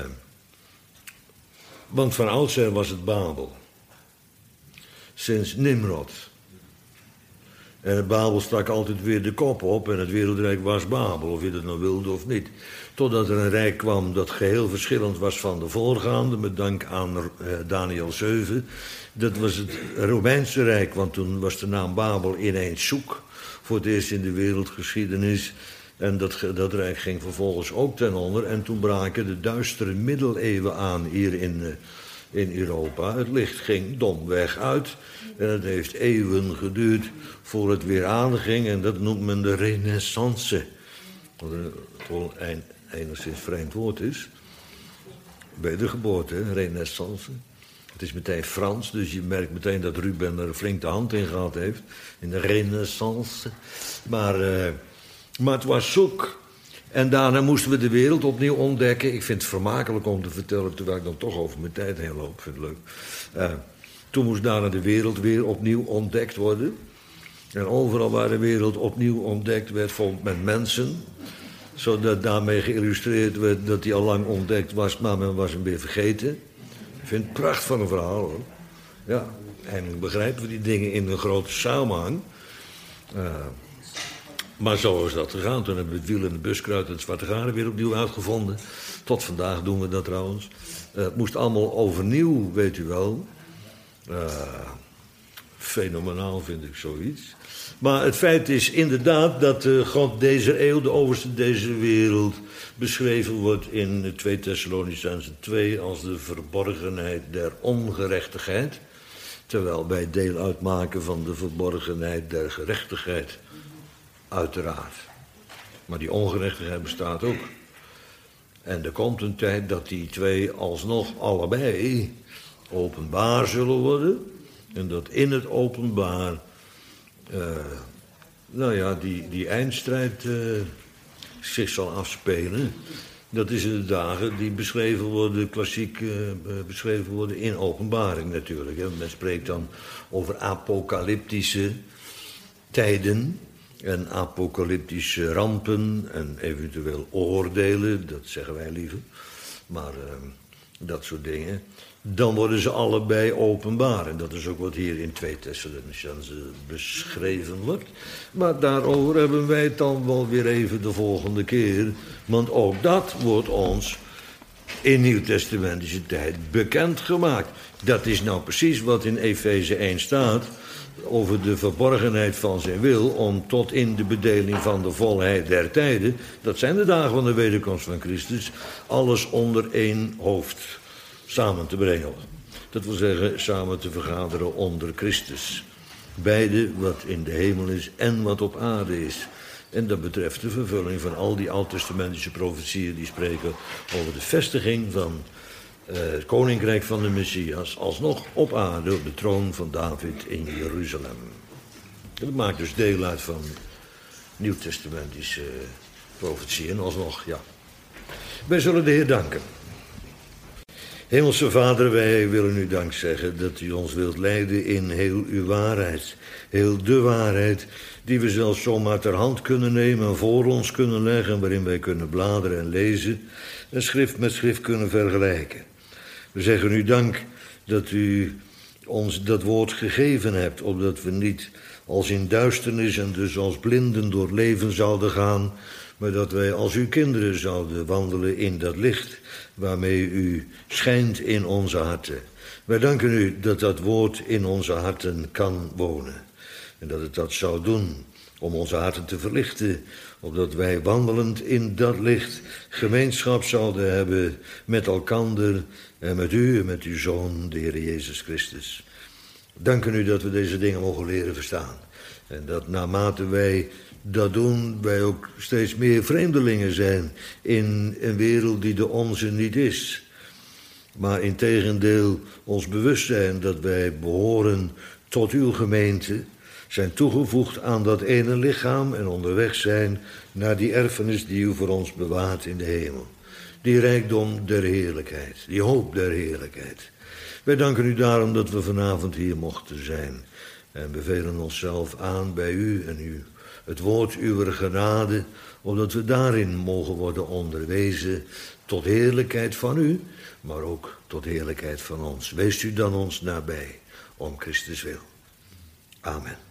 [SPEAKER 1] want van oudsher was het Babel. Sinds Nimrod. En Babel stak altijd weer de kop op en het wereldrijk was Babel, of je dat nou wilde of niet. Totdat er een rijk kwam dat geheel verschillend was van de voorgaande, met dank aan uh, Daniel zeven. Dat was het Romeinse Rijk, want toen was de naam Babel ineens zoek. Voor het eerst in de wereldgeschiedenis. En dat, dat rijk ging vervolgens ook ten onder. En toen braken de duistere middeleeuwen aan hier in, uh, in Europa. Het licht ging domweg uit. En het heeft eeuwen geduurd voor het weer aanging. En dat noemt men de renaissance. Wat een, een enigszins vreemd woord is. Wedergeboorte, hè? Renaissance. Het is meteen Frans, dus je merkt meteen dat Ruben er flink de hand in gehad heeft. In de renaissance. Maar, uh, maar het was zoek. En daarna moesten we de wereld opnieuw ontdekken. Ik vind het vermakelijk om te vertellen, terwijl ik dan toch over mijn tijd heen loop. Vind het leuk. Uh, toen moest daarna de wereld weer opnieuw ontdekt worden. En overal waar de wereld opnieuw ontdekt werd, vond men mensen. Zodat daarmee geïllustreerd werd dat die al lang ontdekt was, maar men was hem weer vergeten. Ik vind het pracht van een verhaal, hoor. Ja, eindelijk begrijpen we die dingen in een grote samenhang. Uh, maar zo is dat gegaan. Toen hebben we het wiel en de buskruid en het zwarte garen weer opnieuw uitgevonden. Tot vandaag doen we dat trouwens. Uh, het moest allemaal overnieuw, weet u wel. Uh, fenomenaal vind ik zoiets. Maar het feit is inderdaad dat uh, God deze eeuw, de overste deze wereld, beschreven wordt in twee Thessalonicenzen twee als de verborgenheid der ongerechtigheid. Terwijl wij deel uitmaken van de verborgenheid der gerechtigheid. Uiteraard. Maar die ongerechtigheid bestaat ook. En er komt een tijd dat die twee alsnog allebei openbaar zullen worden. En dat in het openbaar, uh, nou ja, die, die eindstrijd uh, zich zal afspelen. Dat is in de dagen die beschreven worden, klassiek uh, beschreven worden in openbaring natuurlijk. Hè. Men spreekt dan over apocalyptische tijden en apocalyptische rampen en eventueel oordelen, dat zeggen wij liever. Maar uh, dat soort dingen. Dan worden ze allebei openbaar. En dat is ook wat hier in twee Thessalonicenzen beschreven wordt. Maar daarover hebben wij het dan wel weer even de volgende keer. Want ook dat wordt ons in nieuwtestamentische tijd bekendgemaakt. Dat is nou precies wat in Efeze één staat. Over de verborgenheid van zijn wil. Om tot in de bedeling van de volheid der tijden. Dat zijn de dagen van de wederkomst van Christus. Alles onder één hoofd samen te brengen. Dat wil zeggen, samen te vergaderen onder Christus. Beide wat in de hemel is en wat op aarde is. En dat betreft de vervulling van al die oud-testamentische profetieën die spreken over de vestiging van uh, het koninkrijk van de Messias, alsnog op aarde op de troon van David in Jeruzalem. Dat maakt dus deel uit van nieuwtestamentische profetieën, alsnog, ja. Wij zullen de Heer danken. Hemelse Vader, wij willen u dank zeggen dat u ons wilt leiden in heel uw waarheid. Heel de waarheid die we zelfs zomaar ter hand kunnen nemen en voor ons kunnen leggen, waarin wij kunnen bladeren en lezen en schrift met schrift kunnen vergelijken. We zeggen u dank dat u ons dat woord gegeven hebt, opdat we niet als in duisternis en dus als blinden door het leven zouden gaan, maar dat wij als uw kinderen zouden wandelen in dat licht waarmee u schijnt in onze harten. Wij danken u dat dat woord in onze harten kan wonen. En dat het dat zou doen om onze harten te verlichten, opdat wij wandelend in dat licht gemeenschap zouden hebben met elkander en met u en met uw Zoon, de Heer Jezus Christus. Danken u dat we deze dingen mogen leren verstaan. En dat naarmate wij dat doen, wij ook steeds meer vreemdelingen zijn in een wereld die de onze niet is. Maar integendeel ons bewust zijn dat wij behoren tot uw gemeente, zijn toegevoegd aan dat ene lichaam en onderweg zijn naar die erfenis die u voor ons bewaart in de hemel. Die rijkdom der heerlijkheid, die hoop der heerlijkheid. Wij danken u daarom dat we vanavond hier mochten zijn en bevelen onszelf aan bij u en u. Het woord uwer genade, omdat we daarin mogen worden onderwezen tot heerlijkheid van u, maar ook tot heerlijkheid van ons. Wees u dan ons nabij, om Christus wil. Amen.